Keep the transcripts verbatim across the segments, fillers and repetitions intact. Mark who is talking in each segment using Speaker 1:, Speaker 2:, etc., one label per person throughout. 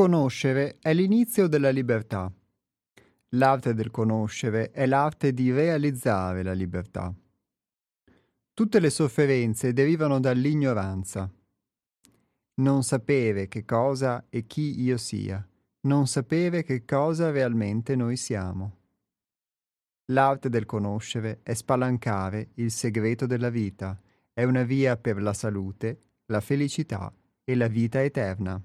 Speaker 1: Conoscere è l'inizio della libertà. L'arte del conoscere è l'arte di realizzare la libertà. Tutte le sofferenze derivano dall'ignoranza. Non sapere che cosa e chi io sia. Non sapere che cosa realmente noi siamo. L'arte del conoscere è spalancare il segreto della vita. È una via per la salute, la felicità e la vita eterna.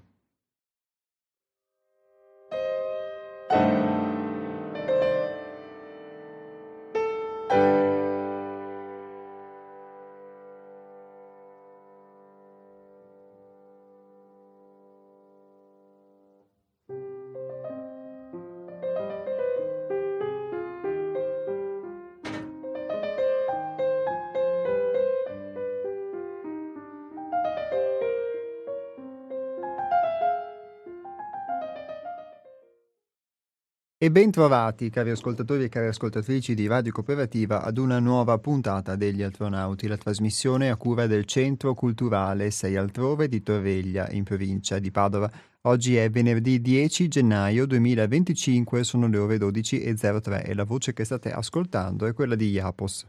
Speaker 1: E ben trovati, cari ascoltatori e cari ascoltatrici di Radio Cooperativa, ad una nuova puntata degli Astronauti, la trasmissione a cura del Centro Culturale Sei Altrove di Torreglia, in provincia di Padova. Oggi è venerdì dieci gennaio duemilaventicinque, sono le ore dodici e zero tre e la voce che state ascoltando è quella di Iapos.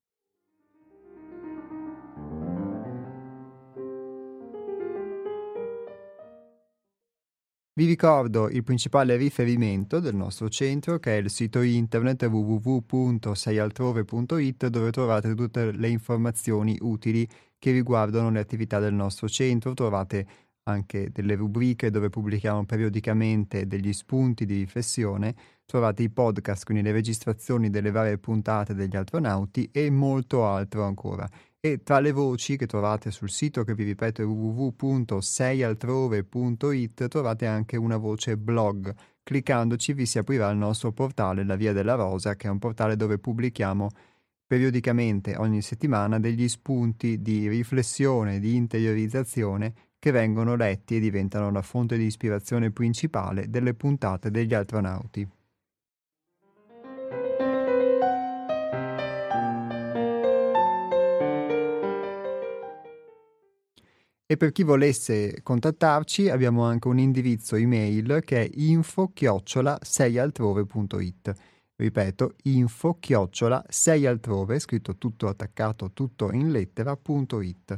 Speaker 1: Vi ricordo il principale riferimento del nostro centro, che è il sito internet w w w punto sei altrove punto i t, dove trovate tutte le informazioni utili che riguardano le attività del nostro centro. Trovate anche delle rubriche dove pubblichiamo periodicamente degli spunti di riflessione, trovate i podcast, quindi le registrazioni delle varie puntate degli Astronauti e molto altro ancora. E tra le voci che trovate sul sito, che vi ripeto è w w w punto sei altrove punto i t, trovate anche una voce blog. Cliccandoci vi si aprirà il nostro portale La Via della Rosa, che è un portale dove pubblichiamo periodicamente, ogni settimana, degli spunti di riflessione, di interiorizzazione che vengono letti e diventano la fonte di ispirazione principale delle puntate degli Astronauti. E per chi volesse contattarci abbiamo anche un indirizzo email che è info chiocciola sei altrove punto i t. Ripeto, info chiocciola sei altrove, scritto tutto attaccato, tutto in lettera, punto it.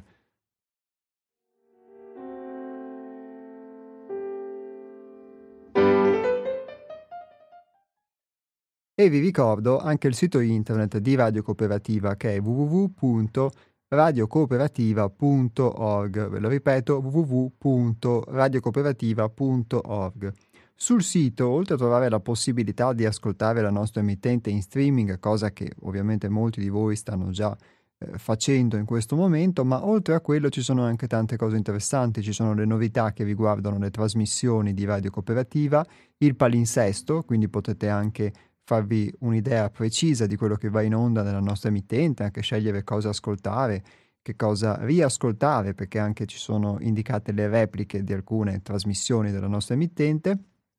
Speaker 1: E vi ricordo anche il sito internet di Radio Cooperativa, che è w w w punto radio cooperativa punto org. Ve lo ripeto, w w w punto radio cooperativa punto org. Sul sito, oltre a trovare la possibilità di ascoltare la nostra emittente in streaming, cosa che ovviamente molti di voi stanno già eh, facendo in questo momento, ma oltre a quello ci sono anche tante cose interessanti. Ci sono le novità che riguardano le trasmissioni di Radio Cooperativa, il palinsesto, quindi potete anche farvi un'idea precisa di quello che va in onda nella nostra emittente, anche scegliere cosa ascoltare, che cosa riascoltare, perché anche ci sono indicate le repliche di alcune trasmissioni della nostra emittente.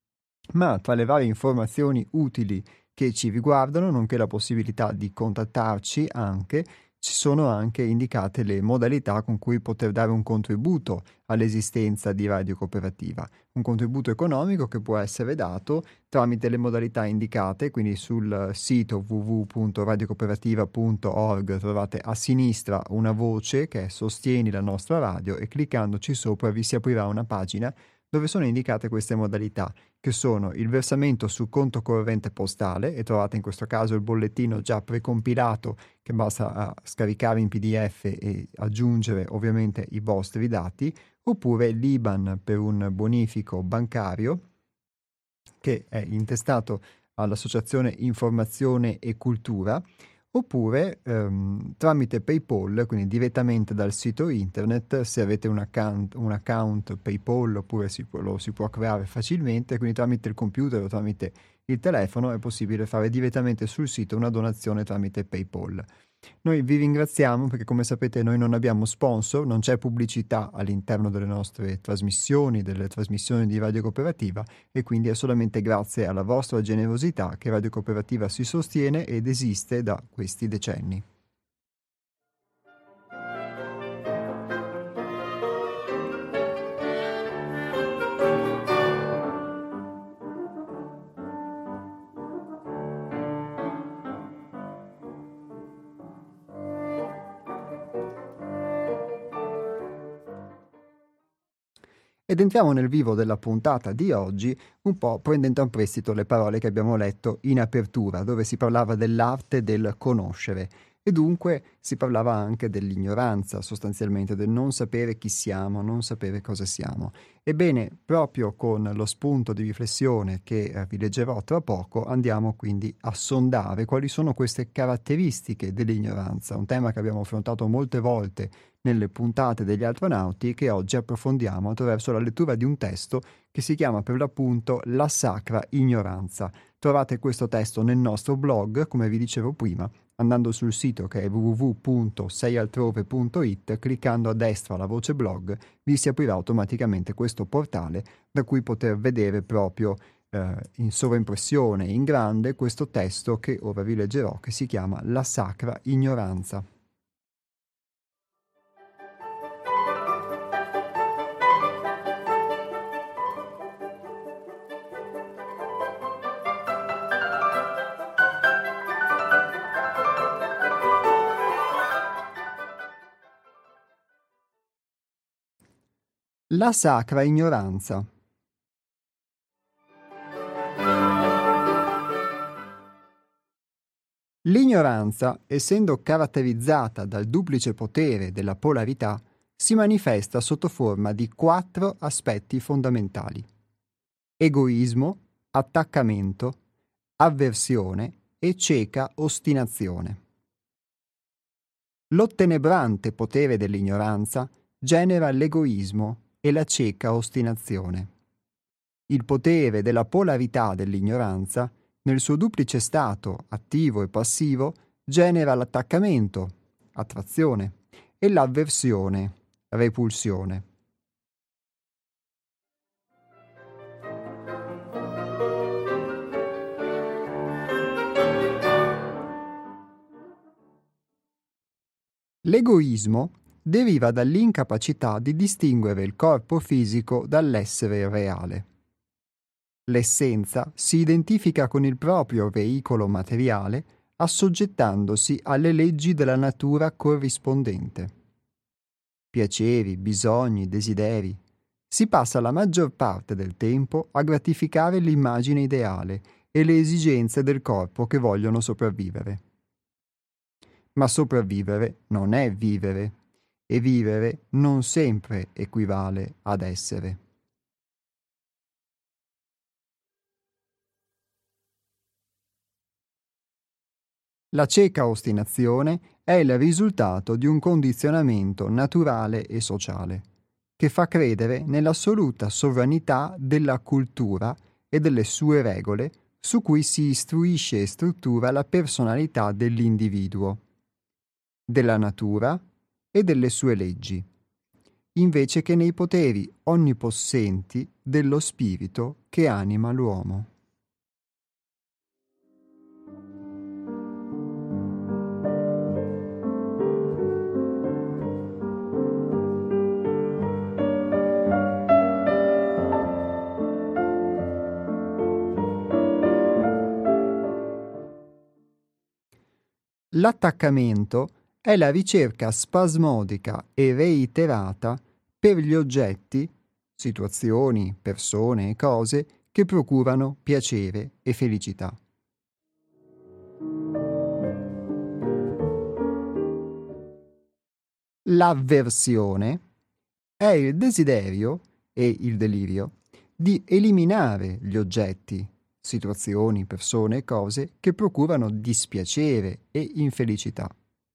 Speaker 1: Ma tra le varie informazioni utili che ci riguardano, nonché la possibilità di contattarci anche, ci sono anche indicate le modalità con cui poter dare un contributo all'esistenza di Radio Cooperativa. Un contributo economico che può essere dato tramite le modalità indicate, quindi sul sito w w w punto radio cooperativa punto org trovate a sinistra una voce che è Sostieni la nostra radio e cliccandoci sopra vi si aprirà una pagina dove sono indicate queste modalità, che sono il versamento su conto corrente postale, e trovate in questo caso il bollettino già precompilato che basta uh, scaricare in P D F e aggiungere ovviamente i vostri dati, oppure l'I B A N per un bonifico bancario che è intestato all'Associazione Informazione e Cultura, oppure ehm, tramite PayPal, quindi direttamente dal sito internet. Se avete un account, un account PayPal, oppure si può, lo si può creare facilmente, quindi tramite il computer o tramite il telefono è possibile fare direttamente sul sito una donazione tramite PayPal. Noi vi ringraziamo perché, come sapete, noi non abbiamo sponsor, non c'è pubblicità all'interno delle nostre trasmissioni, delle trasmissioni di Radio Cooperativa, e quindi è solamente grazie alla vostra generosità che Radio Cooperativa si sostiene ed esiste da questi decenni. Ed entriamo nel vivo della puntata di oggi, un po' prendendo a prestito le parole che abbiamo letto in apertura, dove si parlava dell'arte del conoscere. E dunque si parlava anche dell'ignoranza, sostanzialmente, del non sapere chi siamo, non sapere cosa siamo. Ebbene, proprio con lo spunto di riflessione che eh, vi leggerò tra poco, andiamo quindi a sondare quali sono queste caratteristiche dell'ignoranza, un tema che abbiamo affrontato molte volte nelle puntate degli astronauti e che oggi approfondiamo attraverso la lettura di un testo che si chiama per l'appunto La Sacra Ignoranza. Trovate questo testo nel nostro blog, come vi dicevo prima, andando sul sito che è w w w punto sei altrove punto i t, cliccando a destra la voce blog, vi si aprirà automaticamente questo portale da cui poter vedere proprio eh, in sovraimpressione in grande questo testo che ora vi leggerò, che si chiama La Sacra Ignoranza. La sacra ignoranza. L'ignoranza, essendo caratterizzata dal duplice potere della polarità, si manifesta sotto forma di quattro aspetti fondamentali: egoismo, attaccamento, avversione e cieca ostinazione. L'ottenebrante potere dell'ignoranza genera l'egoismo e la cieca ostinazione. Il potere della polarità dell'ignoranza, nel suo duplice stato attivo e passivo, genera l'attaccamento, attrazione, e l'avversione, repulsione. L'egoismo deriva dall'incapacità di distinguere il corpo fisico dall'essere reale. L'essenza si identifica con il proprio veicolo materiale assoggettandosi alle leggi della natura corrispondente. Piaceri, bisogni, desideri. Si passa la maggior parte del tempo a gratificare l'immagine ideale e le esigenze del corpo che vogliono sopravvivere. Ma sopravvivere non è vivere, e vivere non sempre equivale ad essere. La cieca ostinazione è il risultato di un condizionamento naturale e sociale, che fa credere nell'assoluta sovranità della cultura e delle sue regole su cui si istruisce e struttura la personalità dell'individuo, della natura e delle sue leggi, invece che nei poteri onnipossenti dello spirito che anima l'uomo. L'attaccamento è la ricerca spasmodica e reiterata per gli oggetti, situazioni, persone e cose che procurano piacere e felicità. L'avversione è il desiderio e il delirio di eliminare gli oggetti, situazioni, persone e cose che procurano dispiacere e infelicità.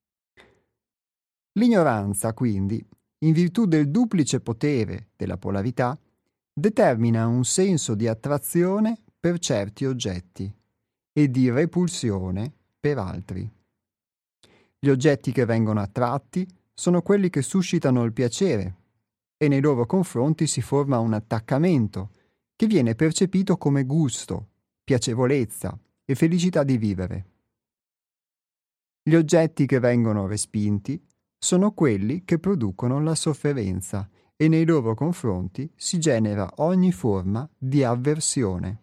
Speaker 1: L'ignoranza, quindi, in virtù del duplice potere della polarità, determina un senso di attrazione per certi oggetti e di repulsione per altri. Gli oggetti che vengono attratti sono quelli che suscitano il piacere e nei loro confronti si forma un attaccamento che viene percepito come gusto, piacevolezza e felicità di vivere. Gli oggetti che vengono respinti sono quelli che producono la sofferenza e nei loro confronti si genera ogni forma di avversione.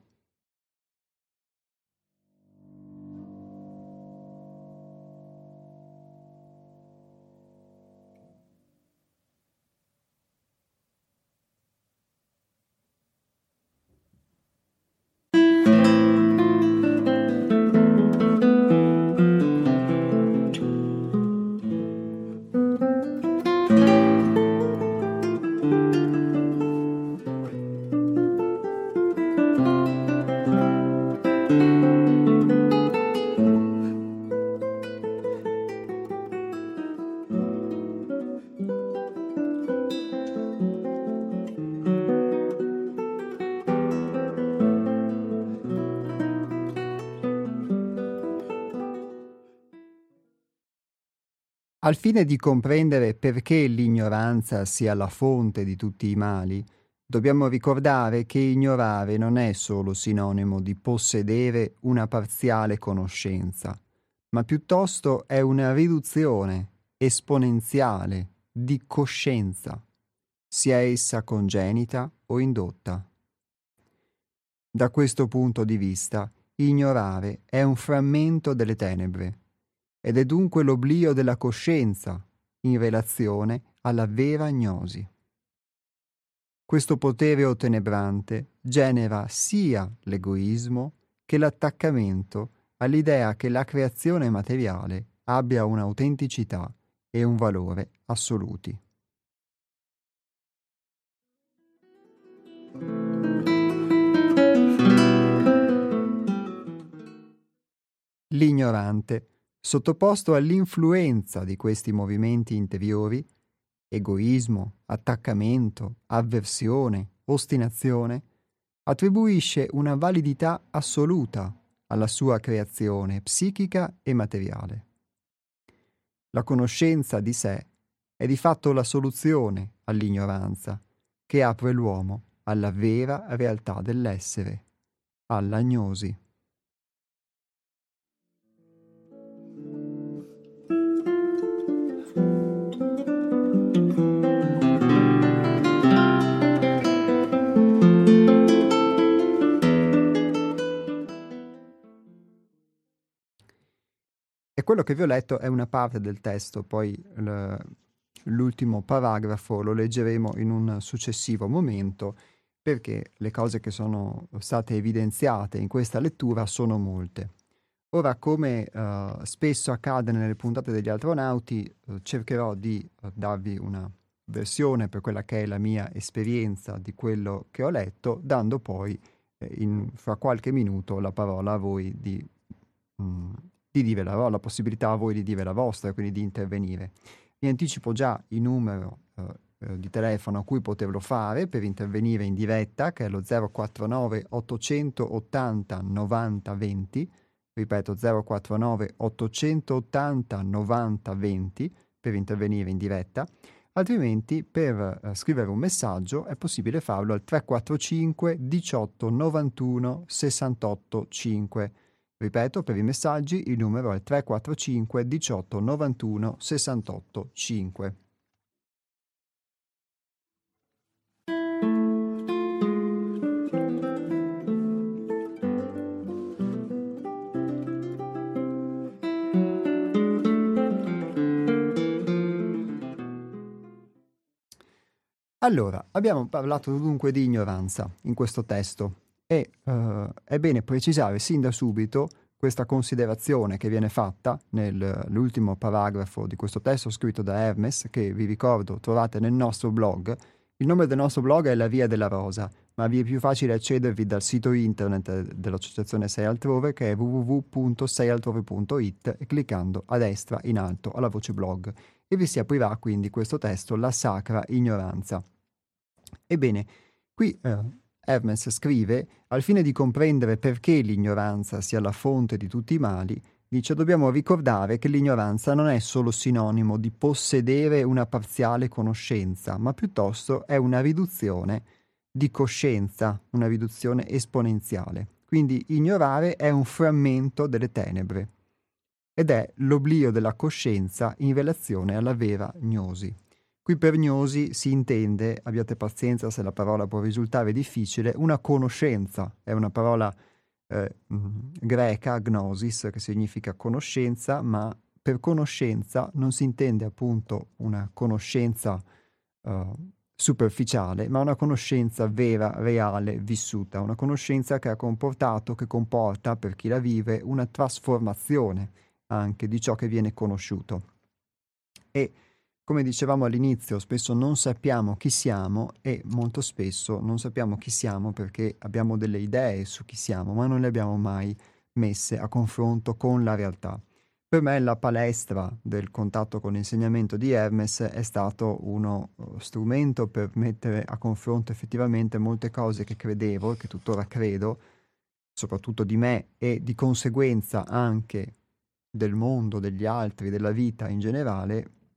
Speaker 1: Al fine di comprendere perché l'ignoranza sia la fonte di tutti i mali, dobbiamo ricordare che ignorare non è solo sinonimo di possedere una parziale conoscenza, ma piuttosto è una riduzione esponenziale di coscienza, sia essa congenita o indotta. Da questo punto di vista, ignorare è un frammento delle tenebre ed è dunque l'oblio della coscienza in relazione alla vera gnosi. Questo potere ottenebrante genera sia l'egoismo che l'attaccamento all'idea che la creazione materiale abbia un'autenticità e un valore assoluti. L'ignorante, sottoposto all'influenza di questi movimenti interiori, egoismo, attaccamento, avversione, ostinazione, attribuisce una validità assoluta alla sua creazione psichica e materiale. La conoscenza di sé è di fatto la soluzione all'ignoranza che apre l'uomo alla vera realtà dell'essere, alla gnosi. E quello che vi ho letto è una parte del testo, poi l- l'ultimo paragrafo lo leggeremo in un successivo momento, perché le cose che sono state evidenziate in questa lettura sono molte. Ora, come eh, spesso accade nelle puntate degli astronauti, eh, cercherò di eh, darvi una versione per quella che è la mia esperienza di quello che ho letto, dando poi eh, in, fra qualche minuto la parola a voi di, mm, di dire la, la possibilità a voi di dire la vostra, quindi di intervenire. Vi anticipo già il numero eh, eh, di telefono a cui poterlo fare per intervenire in diretta, che è lo zero quattro nove ottocentottanta novanta venti, ripeto zero quattro nove ottocentottanta novanta venti per intervenire in diretta, altrimenti per eh, scrivere un messaggio è possibile farlo al tre quattro cinque diciotto novantuno sessantotto cinque. Ripeto, per i messaggi il numero è tre quattro cinque diciotto novantuno sessantotto cinque. Allora, abbiamo parlato dunque di ignoranza in questo testo e eh, è bene precisare sin da subito questa considerazione che viene fatta nell'ultimo paragrafo di questo testo scritto da Hermes, che vi ricordo trovate nel nostro blog. Il nome del nostro blog è La Via della Rosa, ma vi è più facile accedervi dal sito internet dell'associazione Sei Altrove, che è w w w punto sei altrove punto i t, e cliccando a destra in alto alla voce blog e vi si aprirà quindi questo testo, La Sacra Ignoranza. Ebbene, qui eh, Hermes scrive: al fine di comprendere perché l'ignoranza sia la fonte di tutti i mali, dice, dobbiamo ricordare che l'ignoranza non è solo sinonimo di possedere una parziale conoscenza, ma piuttosto è una riduzione di coscienza, una riduzione esponenziale. Quindi ignorare è un frammento delle tenebre ed è l'oblio della coscienza in relazione alla vera gnosi. Qui per gnosi si intende, abbiate pazienza se la parola può risultare difficile, una conoscenza, è una parola eh, mh, greca, gnosis, che significa conoscenza, ma per conoscenza non si intende appunto una conoscenza eh, superficiale, ma una conoscenza vera, reale, vissuta, una conoscenza che ha comportato, che comporta per chi la vive una trasformazione anche di ciò che viene conosciuto. E come dicevamo all'inizio, spesso non sappiamo chi siamo e molto spesso non sappiamo chi siamo perché abbiamo delle idee su chi siamo, ma non le abbiamo mai messe a confronto con la realtà. Per me la palestra del contatto con l'insegnamento di Hermes è stato uno strumento per mettere a confronto effettivamente molte cose che credevo e che tuttora credo, soprattutto di me e di conseguenza anche del mondo, degli altri, della vita in generale,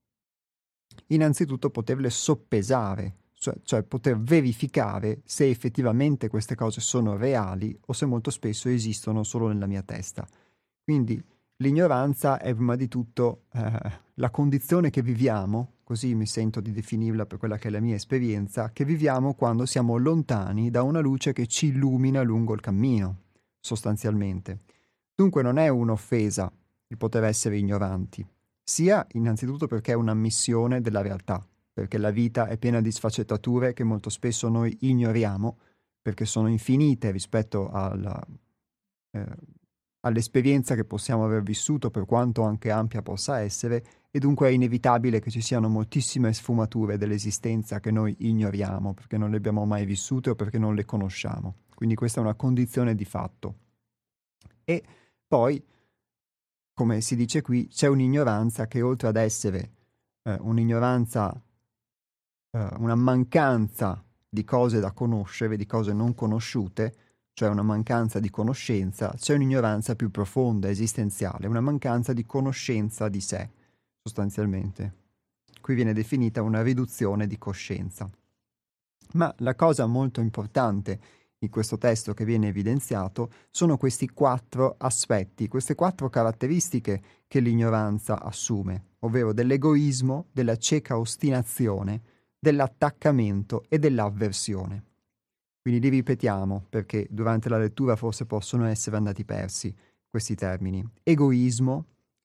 Speaker 1: innanzitutto poterle soppesare, cioè, cioè poter verificare se effettivamente queste cose sono reali o se molto spesso esistono solo nella mia testa. Quindi l'ignoranza è prima di tutto eh, la condizione che viviamo, così mi sento di definirla per quella che è la mia esperienza, che viviamo quando siamo lontani da una luce che ci illumina lungo il cammino, sostanzialmente. Dunque non è un'offesa il poter essere ignoranti, sia innanzitutto perché è un'ammissione della realtà, perché la vita è piena di sfaccettature che molto spesso noi ignoriamo, perché sono infinite rispetto alla, eh, all'esperienza che possiamo aver vissuto, per quanto anche ampia possa essere, e dunque è inevitabile che ci siano moltissime sfumature dell'esistenza che noi ignoriamo, perché non le abbiamo mai vissute o perché non le conosciamo. Quindi questa è una condizione di fatto. E poi, come si dice qui, c'è un'ignoranza che oltre ad essere eh, un'ignoranza, eh, una mancanza di cose da conoscere, di cose non conosciute, cioè una mancanza di conoscenza, c'è un'ignoranza più profonda, esistenziale, una mancanza di conoscenza di sé, sostanzialmente. Qui viene definita una riduzione di coscienza. Ma la cosa molto importante in questo testo che viene evidenziato sono questi quattro aspetti, queste quattro caratteristiche che l'ignoranza assume, ovvero dell'egoismo, della cieca ostinazione, dell'attaccamento e dell'avversione. Quindi li ripetiamo perché durante la lettura forse possono essere andati persi questi termini. Egoismo,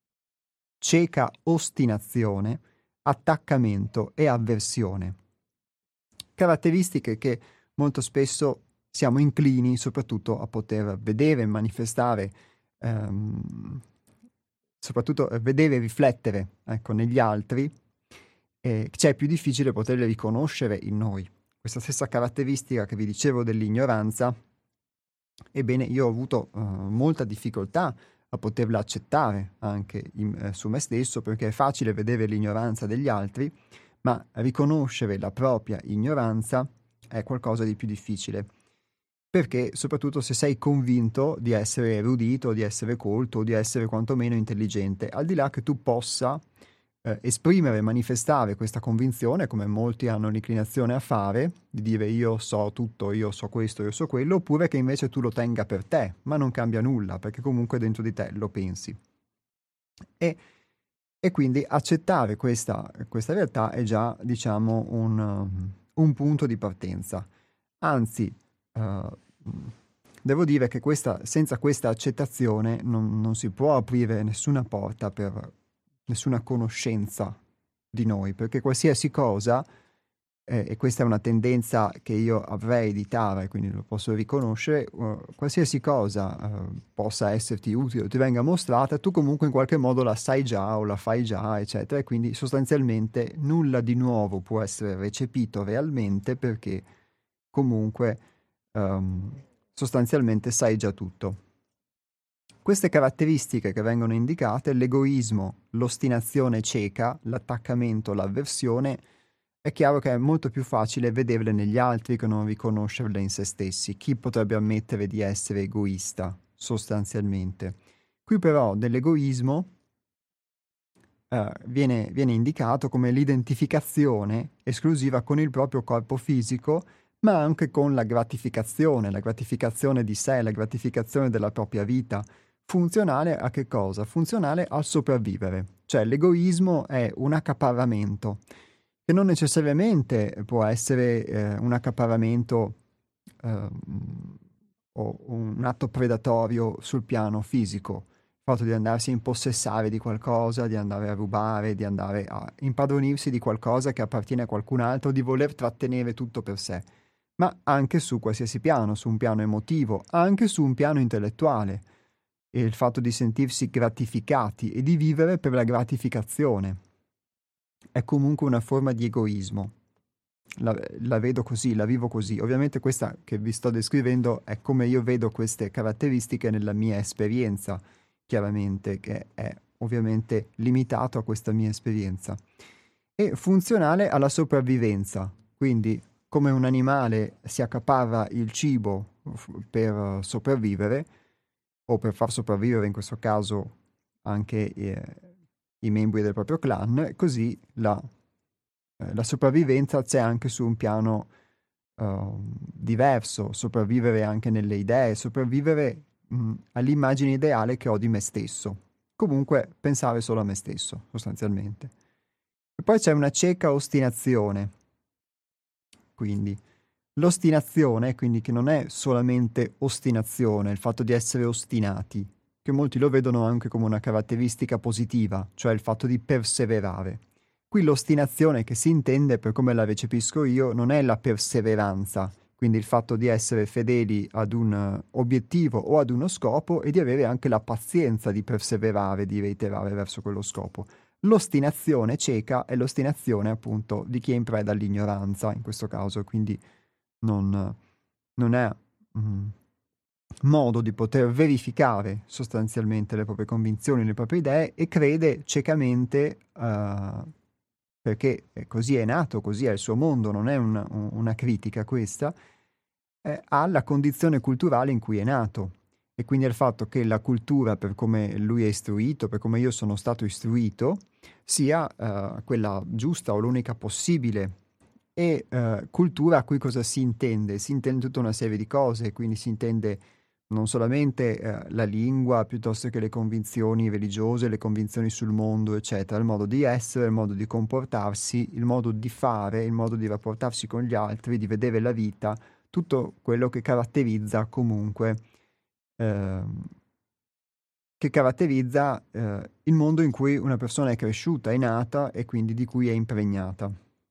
Speaker 1: cieca ostinazione, attaccamento e avversione. Caratteristiche che molto spesso siamo inclini soprattutto a poter vedere, manifestare, ehm, soprattutto vedere e riflettere, ecco, negli altri, eh, c'è più difficile poterle riconoscere in noi. Questa stessa caratteristica che vi dicevo dell'ignoranza, ebbene io ho avuto uh, molta difficoltà a poterla accettare anche in, eh, su me stesso, perché è facile vedere l'ignoranza degli altri, ma riconoscere la propria ignoranza è qualcosa di più difficile. Perché soprattutto se sei convinto di essere erudito, di essere colto, di essere quantomeno intelligente, al di là che tu possa eh, esprimere, manifestare questa convinzione, come molti hanno l'inclinazione a fare, di dire io so tutto, io so questo, io so quello, oppure che invece tu lo tenga per te, ma non cambia nulla, perché comunque dentro di te lo pensi. E, e quindi accettare questa, questa realtà è già, diciamo, un, um, un punto di partenza. Anzi, uh, devo dire che questa, senza questa accettazione non, non si può aprire nessuna porta per nessuna conoscenza di noi, perché qualsiasi cosa, eh, e questa è una tendenza che io avrei di Tara, quindi lo posso riconoscere, uh, qualsiasi cosa uh, possa esserti utile o ti venga mostrata, tu comunque in qualche modo la sai già o la fai già, eccetera, e quindi sostanzialmente nulla di nuovo può essere recepito realmente perché comunque um, sostanzialmente sai già tutto. Queste caratteristiche che vengono indicate, l'egoismo, l'ostinazione cieca, l'attaccamento, l'avversione, è chiaro che è molto più facile vederle negli altri che non riconoscerle in se stessi. Chi potrebbe ammettere di essere egoista, sostanzialmente? Qui però dell'egoismo eh, viene, viene indicato come l'identificazione esclusiva con il proprio corpo fisico, ma anche con la gratificazione, la gratificazione di sé, la gratificazione della propria vita. Funzionale a che cosa? Funzionale al sopravvivere. Cioè l'egoismo è un accaparramento, che non necessariamente può essere eh, un accaparramento eh, o un atto predatorio sul piano fisico, il fatto di andarsi a impossessare di qualcosa, di andare a rubare, di andare a impadronirsi di qualcosa che appartiene a qualcun altro, di voler trattenere tutto per sé, ma anche su qualsiasi piano, su un piano emotivo, anche su un piano intellettuale, e il fatto di sentirsi gratificati e di vivere per la gratificazione. È comunque una forma di egoismo. La, la vedo così, la vivo così. Ovviamente questa che vi sto descrivendo è come io vedo queste caratteristiche nella mia esperienza, chiaramente, che è ovviamente limitato a questa mia esperienza. E funzionale alla sopravvivenza, quindi come un animale si accaparra il cibo per sopravvivere, o per far sopravvivere in questo caso anche eh, i membri del proprio clan, così la eh, la sopravvivenza c'è anche su un piano uh, diverso, sopravvivere anche nelle idee, sopravvivere mh, all'immagine ideale che ho di me stesso. Comunque pensare solo a me stesso, sostanzialmente. E poi c'è una cieca ostinazione, quindi l'ostinazione, quindi che non è solamente ostinazione, il fatto di essere ostinati, che molti lo vedono anche come una caratteristica positiva, cioè il fatto di perseverare. Qui l'ostinazione che si intende, per come la recepisco io, non è la perseveranza, quindi il fatto di essere fedeli ad un uh, obiettivo o ad uno scopo e di avere anche la pazienza di perseverare, di reiterare verso quello scopo. L'ostinazione cieca è l'ostinazione appunto di chi è in preda all'ignoranza, in questo caso, quindi non, non è mm, modo di poter verificare sostanzialmente le proprie convinzioni, le proprie idee e crede ciecamente uh, perché così è nato, così è il suo mondo, non è una, una critica questa, eh, alla condizione culturale in cui è nato. E quindi al fatto che la cultura, per come lui è istruito, per come io sono stato istruito, sia uh, quella giusta o l'unica possibile. E uh, cultura a cui cosa si intende? Si intende tutta una serie di cose, quindi si intende non solamente uh, la lingua, piuttosto che le convinzioni religiose, le convinzioni sul mondo, eccetera, il modo di essere, il modo di comportarsi, il modo di fare, il modo di rapportarsi con gli altri, di vedere la vita, tutto quello che caratterizza comunque eh, che caratterizza eh, il mondo in cui una persona è cresciuta, è nata e quindi di cui è impregnata.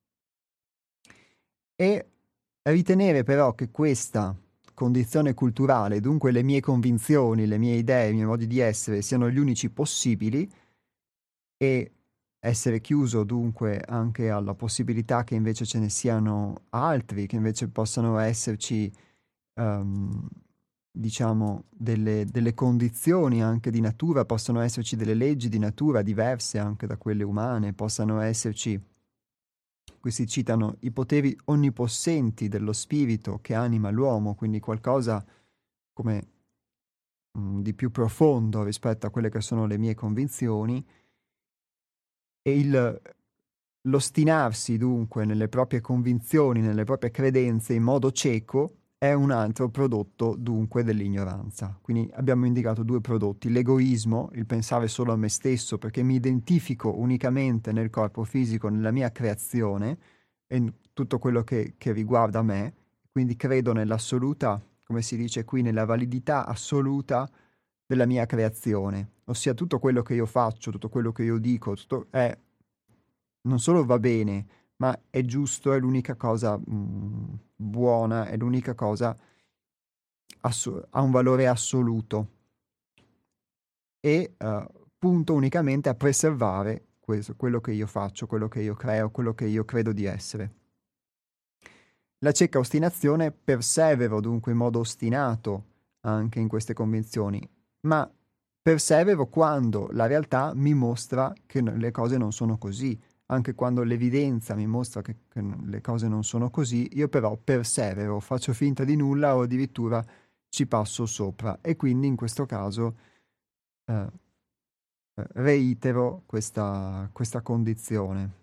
Speaker 1: E ritenere però che questa condizione culturale, dunque le mie convinzioni, le mie idee, i miei modi di essere siano gli unici possibili e essere chiuso dunque anche alla possibilità che invece ce ne siano altri, che invece possano esserci um, diciamo delle, delle condizioni anche di natura, possono esserci delle leggi di natura diverse anche da quelle umane, possano esserci, qui si citano i poteri onnipossenti dello spirito che anima l'uomo, quindi qualcosa come mh, di più profondo rispetto a quelle che sono le mie convinzioni, e il, l'ostinarsi dunque nelle proprie convinzioni, nelle proprie credenze in modo cieco è un altro prodotto dunque dell'ignoranza. Quindi abbiamo indicato due prodotti: l'egoismo, il pensare solo a me stesso perché mi identifico unicamente nel corpo fisico, nella mia creazione e in tutto quello che, che riguarda me, quindi credo nell'assoluta, come si dice qui, nella validità assoluta della mia creazione, ossia tutto quello che io faccio, tutto quello che io dico, tutto è, non solo va bene, ma è giusto, è l'unica cosa mh, buona, è l'unica cosa, asso- ha un valore assoluto e uh, punto unicamente a preservare questo, quello che io faccio, quello che io creo, quello che io credo di essere. La cieca ostinazione persevero dunque in modo ostinato anche in queste convinzioni, ma persevero quando la realtà mi mostra che le cose non sono così, anche quando l'evidenza mi mostra che, che le cose non sono così, io però persevero, faccio finta di nulla o addirittura ci passo sopra e quindi in questo caso eh, reitero questa, questa condizione.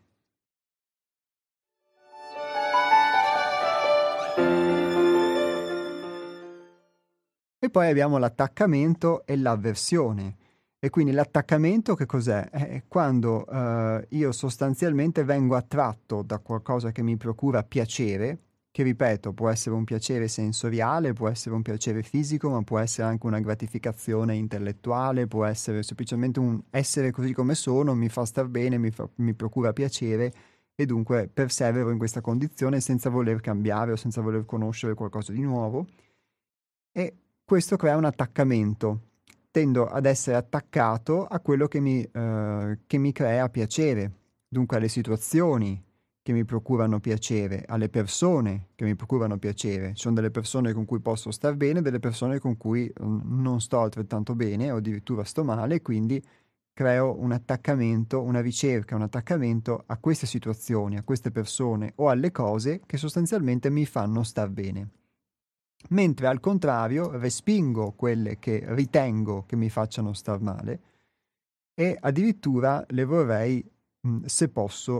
Speaker 1: E poi abbiamo l'attaccamento e l'avversione. E quindi l'attaccamento che cos'è? È quando eh, io sostanzialmente vengo attratto da qualcosa che mi procura piacere, che ripeto, può essere un piacere sensoriale, può essere un piacere fisico, ma può essere anche una gratificazione intellettuale, può essere semplicemente un essere così come sono, mi fa star bene, mi, fa, mi procura piacere e dunque persevero in questa condizione senza voler cambiare o senza voler conoscere qualcosa di nuovo. E questo crea un attaccamento. Tendo ad essere attaccato a quello che mi, eh, che mi crea piacere, dunque alle situazioni che mi procurano piacere, alle persone che mi procurano piacere. Ci sono delle persone con cui posso star bene, delle persone con cui mm, non sto altrettanto bene o addirittura sto male, quindi creo un attaccamento, una ricerca, un attaccamento a queste situazioni, a queste persone o alle cose che sostanzialmente mi fanno star bene. Mentre al contrario respingo quelle che ritengo che mi facciano star male e addirittura le vorrei, mh, se posso,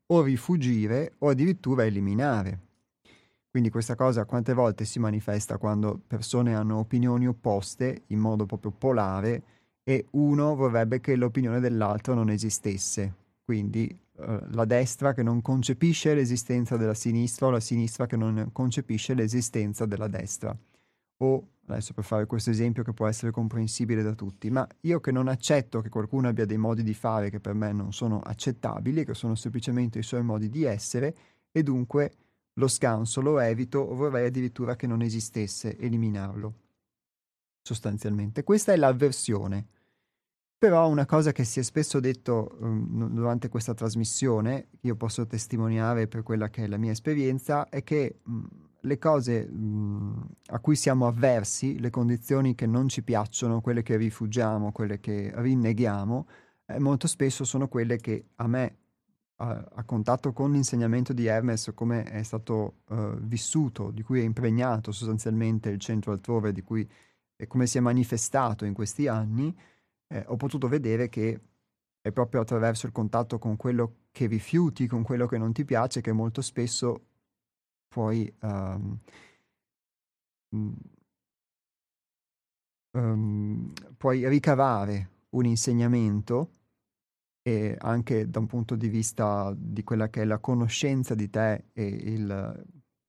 Speaker 1: o rifugire o addirittura eliminare. Quindi questa cosa quante volte si manifesta quando persone hanno opinioni opposte in modo proprio polare e uno vorrebbe che l'opinione dell'altro non esistesse. Quindi eh, la destra che non concepisce l'esistenza della sinistra o la sinistra che non concepisce l'esistenza della destra. O, adesso per fare questo esempio che può essere comprensibile da tutti, ma io che non accetto che qualcuno abbia dei modi di fare che per me non sono accettabili, che sono semplicemente i suoi modi di essere, e dunque lo scanso, lo evito o vorrei addirittura che non esistesse, eliminarlo, sostanzialmente. Questa è l'avversione. Però una cosa che si è spesso detto um, durante questa trasmissione, io posso testimoniare per quella che è la mia esperienza, è che mh, le cose mh, a cui siamo avversi, le condizioni che non ci piacciono, quelle che rifugiamo, quelle che rinneghiamo, eh, molto spesso sono quelle che a me, a, a contatto con l'insegnamento di Hermes, come è stato uh, vissuto, di cui è impregnato sostanzialmente il centro altrove, di cui e come si è manifestato in questi anni, eh, ho potuto vedere che è proprio attraverso il contatto con quello che rifiuti, con quello che non ti piace, che molto spesso puoi, um, um, puoi ricavare un insegnamento e anche da un punto di vista di quella che è la conoscenza di te e il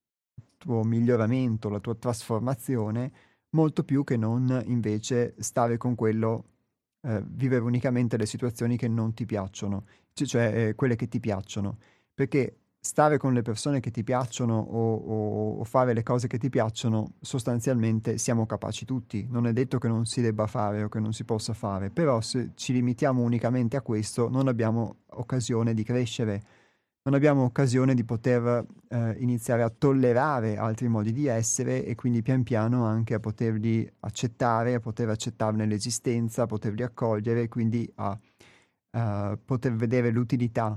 Speaker 1: tuo miglioramento, la tua trasformazione, molto più che non invece stare con quello, eh, vivere unicamente le situazioni che non ti piacciono, cioè, cioè eh, quelle che ti piacciono, perché stare con le persone che ti piacciono o, o- o fare le cose che ti piacciono, sostanzialmente siamo capaci tutti, non è detto che non si debba fare o che non si possa fare, però se ci limitiamo unicamente a questo non abbiamo occasione di crescere, non abbiamo occasione di poter eh, iniziare a tollerare altri modi di essere e quindi pian piano anche a poterli accettare, a poter accettarne l'esistenza, a poterli accogliere e quindi a eh, poter vedere l'utilità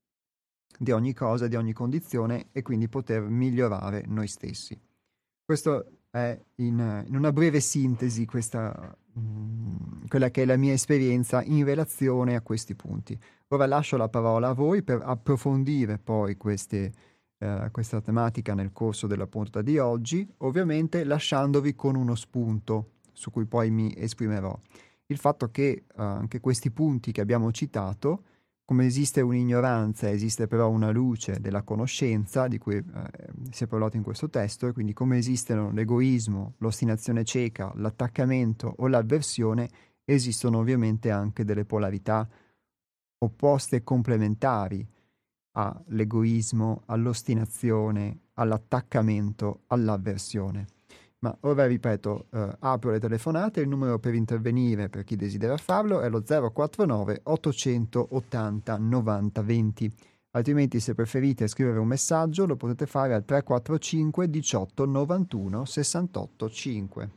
Speaker 1: di ogni cosa, di ogni condizione e quindi poter migliorare noi stessi. Questo è in, in una breve sintesi questa, mh, quella che è la mia esperienza in relazione a questi punti. Ora lascio la parola a voi per approfondire poi queste, eh, questa tematica nel corso della puntata di oggi, ovviamente lasciandovi con uno spunto su cui poi mi esprimerò. Il fatto che eh, anche questi punti che abbiamo citato, come esiste un'ignoranza, esiste però una luce della conoscenza, di cui eh, si è parlato in questo testo, e quindi come esistono l'egoismo, l'ostinazione cieca, l'attaccamento o l'avversione, esistono ovviamente anche delle polarità opposte e complementari all'egoismo, all'ostinazione, all'attaccamento, all'avversione. Ma ora ripeto, eh, apro le telefonate, il numero per intervenire per chi desidera farlo è lo zero quattro nove ottocentottanta novanta venti. Altrimenti se preferite scrivere un messaggio lo potete fare al tre quattro cinque diciotto novantuno sessantotto cinque.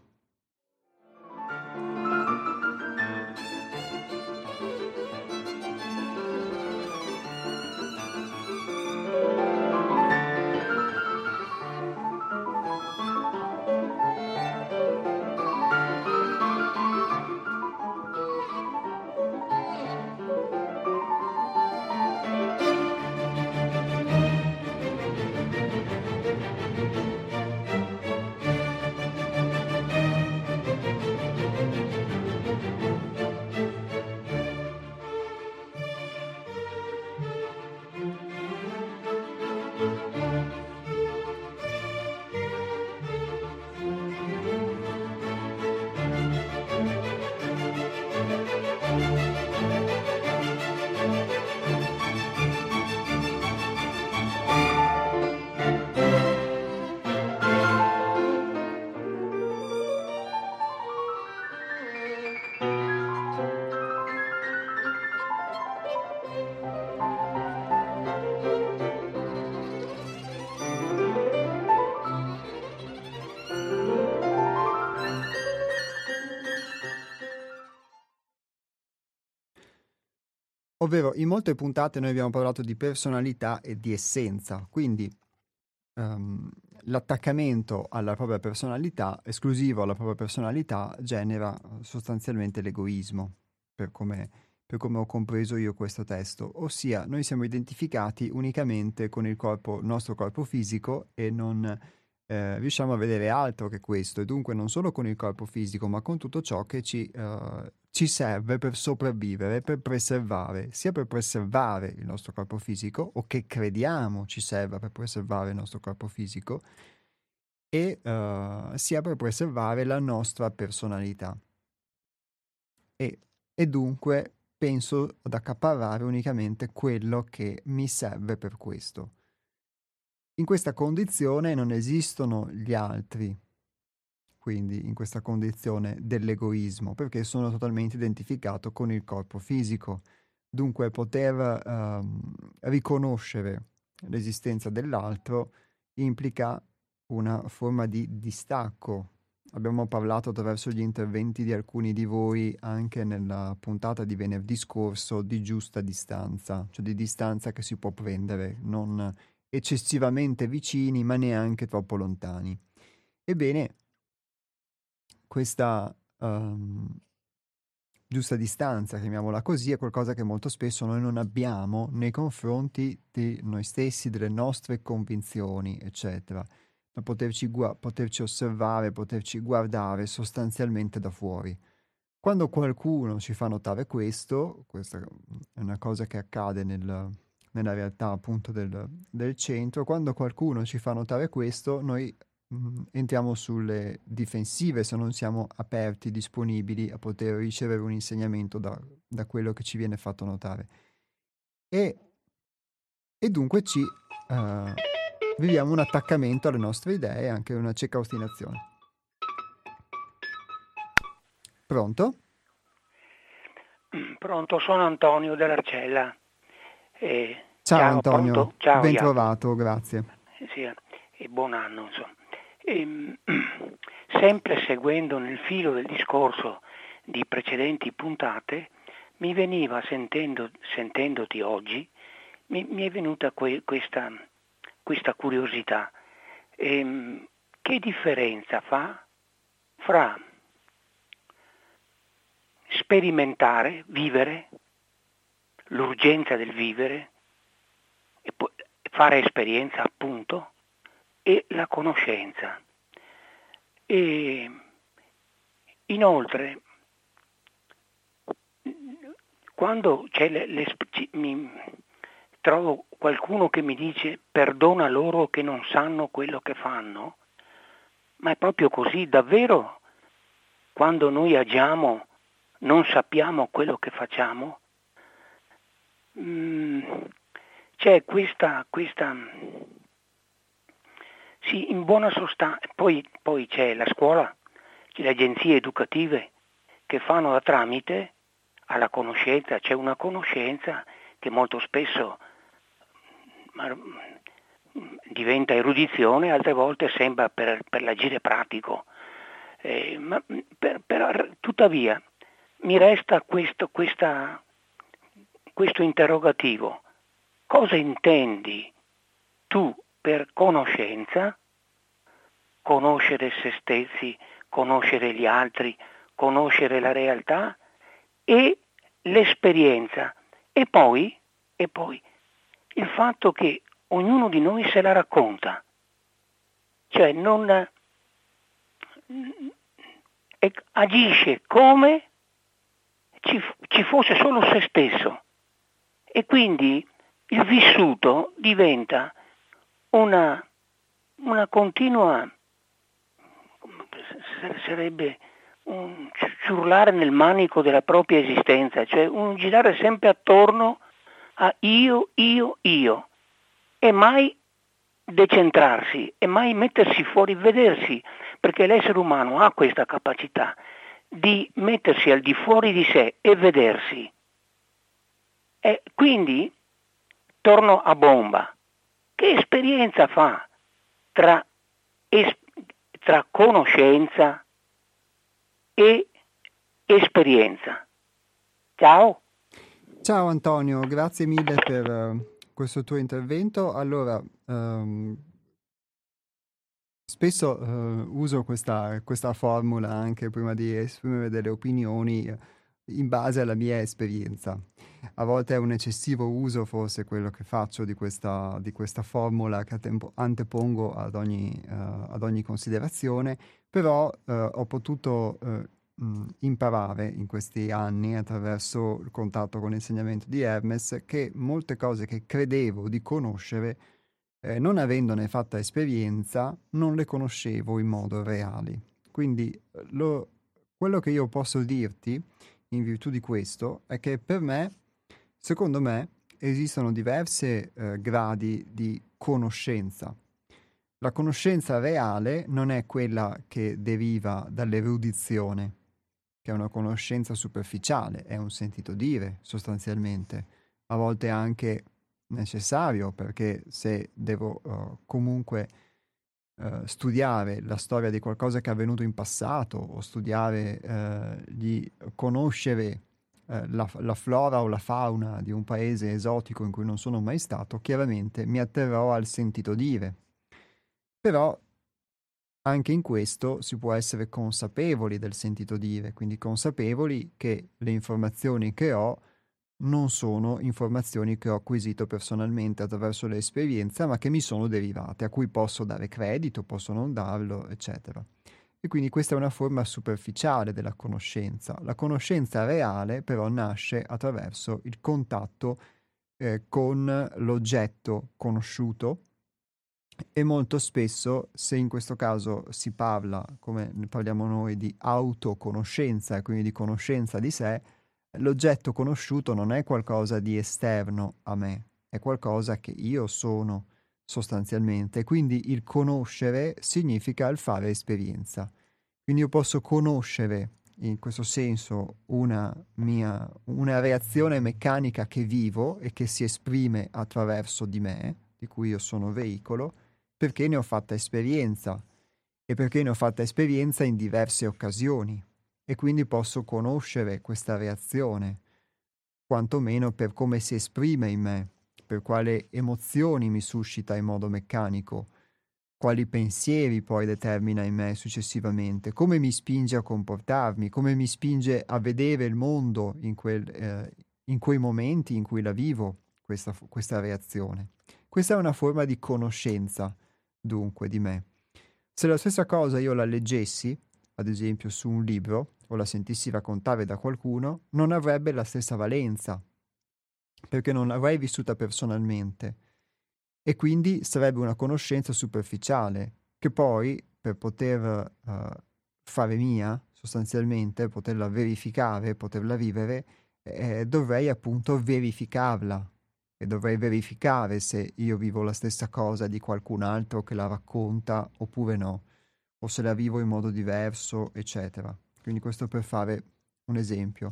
Speaker 1: Ovvero, in molte puntate noi abbiamo parlato di personalità e di essenza, quindi um, l'attaccamento alla propria personalità, esclusivo alla propria personalità, genera sostanzialmente l'egoismo, per come, per come ho compreso io questo testo, ossia noi siamo identificati unicamente con il corpo, il nostro corpo fisico e non eh, riusciamo a vedere altro che questo, e dunque non solo con il corpo fisico, ma con tutto ciò che ci, eh, ci serve per sopravvivere, per preservare, sia per preservare il nostro corpo fisico, o che crediamo ci serva per preservare il nostro corpo fisico, e eh, sia per preservare la nostra personalità. E, e dunque penso ad accaparrare unicamente quello che mi serve per questo. In questa condizione non esistono gli altri, quindi in questa condizione dell'egoismo, perché sono totalmente identificato con il corpo fisico. Dunque poter ehm, riconoscere l'esistenza dell'altro implica una forma di distacco. Abbiamo parlato attraverso gli interventi di alcuni di voi anche nella puntata di venerdì scorso di giusta distanza, cioè di distanza che si può prendere, non eccessivamente vicini ma neanche troppo lontani. Ebbene, questa ehm, giusta distanza, chiamiamola così, è qualcosa che molto spesso noi non abbiamo nei confronti di noi stessi, delle nostre convinzioni, eccetera, da poterci, gua- poterci osservare, poterci guardare sostanzialmente da fuori. Quando qualcuno ci fa notare questo, questa è una cosa che accade nel- nella realtà appunto del, del centro, quando qualcuno ci fa notare questo, noi mm, entriamo sulle difensive se non siamo aperti, disponibili a poter ricevere un insegnamento da, da quello che ci viene fatto notare. E, e dunque ci eh, viviamo un attaccamento alle nostre idee e anche una cieca ostinazione. Pronto?
Speaker 2: Pronto, sono Antonio dell'Arcella. Eh,
Speaker 1: Ciao
Speaker 2: ciao,
Speaker 1: Antonio,
Speaker 2: pronto? Ciao
Speaker 1: ben
Speaker 2: Jacopo.
Speaker 1: trovato, grazie.
Speaker 2: Eh, Sì, e buon anno, insomma. Ehm, sempre seguendo nel filo del discorso di precedenti puntate, mi veniva sentendo, sentendoti oggi, mi, mi è venuta que- questa, questa curiosità. Ehm, che differenza fa fra sperimentare, vivere, l'urgenza del vivere, e poi fare esperienza appunto, e la conoscenza? E inoltre, quando c'è le, le, mi, trovo qualcuno che mi dice perdona loro che non sanno quello che fanno, ma è proprio così, davvero quando noi agiamo non sappiamo quello che facciamo? Mm, c'è questa, questa, sì, in buona sostanza, poi, poi c'è la scuola, le agenzie educative che fanno da tramite alla conoscenza, c'è una conoscenza che molto spesso diventa erudizione, altre volte sembra per, per l'agire pratico. Eh, ma per, per, tuttavia mi resta questo, questa, questo interrogativo. Cosa intendi tu per conoscenza? Conoscere se stessi, conoscere gli altri, conoscere la realtà e l'esperienza. E poi, e poi il fatto che ognuno di noi se la racconta, cioè non eh, agisce come ci, ci fosse solo se stesso, e quindi il vissuto diventa una, una continua, sarebbe un ciurlare nel manico della propria esistenza, cioè un girare sempre attorno a io, io, io, e mai decentrarsi, e mai mettersi fuori, vedersi, perché l'essere umano ha questa capacità di mettersi al di fuori di sé e vedersi. E quindi torno a bomba. Che esperienza fa tra, es, tra conoscenza e esperienza? Ciao.
Speaker 1: Ciao Antonio, grazie mille per uh, questo tuo intervento. Allora, um, spesso uh, uso questa, questa formula anche prima di esprimere delle opinioni. in base alla mia esperienza. A volte è un eccessivo uso forse quello che faccio di questa, di questa formula che attempo- antepongo ad ogni, eh, ad ogni considerazione, però eh, ho potuto eh, mh, imparare in questi anni attraverso il contatto con l'insegnamento di Hermes che molte cose che credevo di conoscere, eh, non avendone fatta esperienza, non le conoscevo in modo reale. Quindi eh, lo- quello che io posso dirti in virtù di questo è che per me, secondo me, esistono diversi gradi di conoscenza. La conoscenza reale non è quella che deriva dall'erudizione, che è una conoscenza superficiale, è un sentito dire sostanzialmente, a volte anche necessario perché se devo uh, comunque uh, studiare la storia di qualcosa che è avvenuto in passato o studiare, uh, di conoscere uh, la, la flora o la fauna di un paese esotico in cui non sono mai stato, chiaramente mi atterrò al sentito dire. Però anche in questo si può essere consapevoli del sentito dire, quindi consapevoli che le informazioni che ho non sono informazioni che ho acquisito personalmente attraverso l'esperienza, ma che mi sono derivate, a cui posso dare credito, posso non darlo, eccetera. E quindi questa è una forma superficiale della conoscenza. La conoscenza reale però nasce attraverso il contatto eh, con l'oggetto conosciuto e molto spesso, se in questo caso si parla, come ne parliamo noi, di autoconoscenza e quindi di conoscenza di sé, l'oggetto conosciuto non è qualcosa di esterno a me, è qualcosa che io sono sostanzialmente. Quindi il conoscere significa il fare esperienza. Quindi io posso conoscere in questo senso una mia una reazione meccanica che vivo e che si esprime attraverso di me, di cui io sono veicolo, perché ne ho fatta esperienza e perché ne ho fatta esperienza in diverse occasioni e quindi posso conoscere questa reazione, quantomeno per come si esprime in me, per quali emozioni mi suscita in modo meccanico, quali pensieri poi determina in me successivamente, come mi spinge a comportarmi, come mi spinge a vedere il mondo in, quel, eh, in quei momenti in cui la vivo, questa, questa reazione. Questa è una forma di conoscenza, dunque, di me. Se la stessa cosa io la leggessi, ad esempio su un libro, o la sentissi raccontare da qualcuno, non avrebbe la stessa valenza, perché non l'avrei vissuta personalmente e quindi sarebbe una conoscenza superficiale che poi per poter uh, fare mia sostanzialmente, poterla verificare, poterla vivere, eh, dovrei appunto verificarla e dovrei verificare se io vivo la stessa cosa di qualcun altro che la racconta oppure no, o se la vivo in modo diverso, eccetera. Quindi questo per fare un esempio.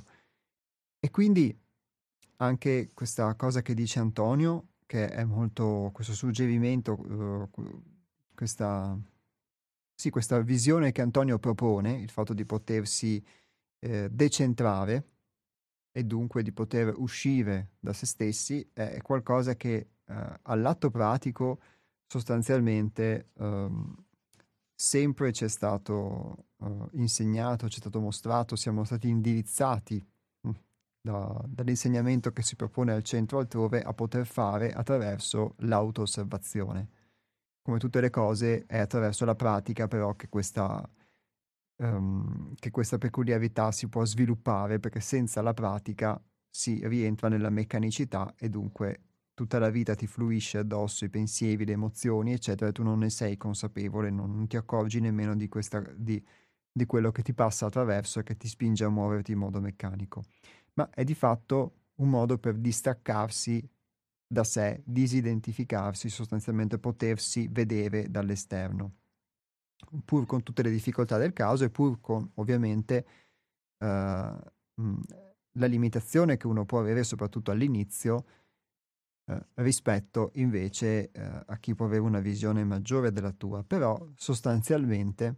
Speaker 1: E quindi anche questa cosa che dice Antonio, che è molto, questo suggerimento, uh, questa, sì, questa visione che Antonio propone, il fatto di potersi eh, decentrare e dunque di poter uscire da se stessi, è qualcosa che eh, all'atto pratico sostanzialmente um, sempre ci è stato uh, insegnato, ci è stato mostrato, siamo stati indirizzati Da, dall'insegnamento che si propone al centro altrove a poter fare attraverso l'auto-osservazione. Come tutte le cose è attraverso la pratica però che questa, um, che questa peculiarità si può sviluppare, perché senza la pratica si rientra nella meccanicità e dunque tutta la vita ti fluisce addosso, i pensieri, le emozioni, eccetera, e tu non ne sei consapevole, non, non ti accorgi nemmeno di, questa, di, di quello che ti passa attraverso e che ti spinge a muoverti in modo meccanico. Ma è di fatto un modo per distaccarsi da sé, disidentificarsi, sostanzialmente potersi vedere dall'esterno, pur con tutte le difficoltà del caso e pur con ovviamente uh, mh, la limitazione che uno può avere soprattutto all'inizio uh, rispetto invece uh, a chi può avere una visione maggiore della tua. Però sostanzialmente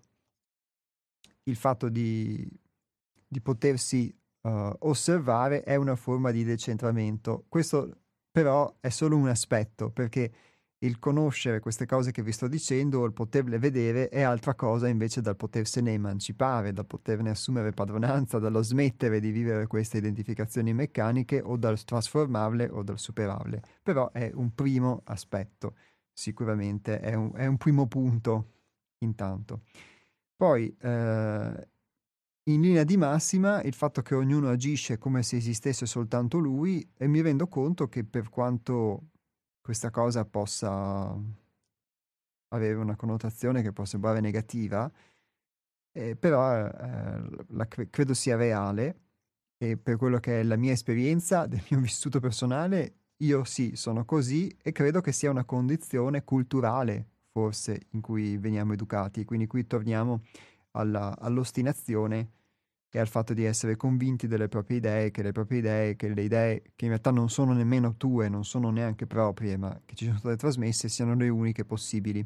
Speaker 1: il fatto di, di potersi uh, osservare è una forma di decentramento. Questo però è solo un aspetto, perché Il conoscere queste cose che vi sto dicendo, o il poterle vedere, è altra cosa invece dal potersene emancipare, dal poterne assumere padronanza, dallo smettere di vivere queste identificazioni meccaniche o dal trasformarle o dal superarle. Però è un primo aspetto, sicuramente è un, è un primo punto intanto. Poi, eh, in linea di massima, il fatto che ognuno agisce come se esistesse soltanto lui, e mi rendo conto che per quanto questa cosa possa avere una connotazione che può sembrare negativa, eh, però eh, la cre- credo sia reale, e per quello che è la mia esperienza, del mio vissuto personale, io sì, sono così, e credo che sia una condizione culturale, forse, in cui veniamo educati. Quindi qui torniamo alla- all'ostinazione e al fatto di essere convinti delle proprie idee, che le proprie idee, che le idee che in realtà non sono nemmeno tue, non sono neanche proprie, ma che ci sono state trasmesse, siano le uniche possibili.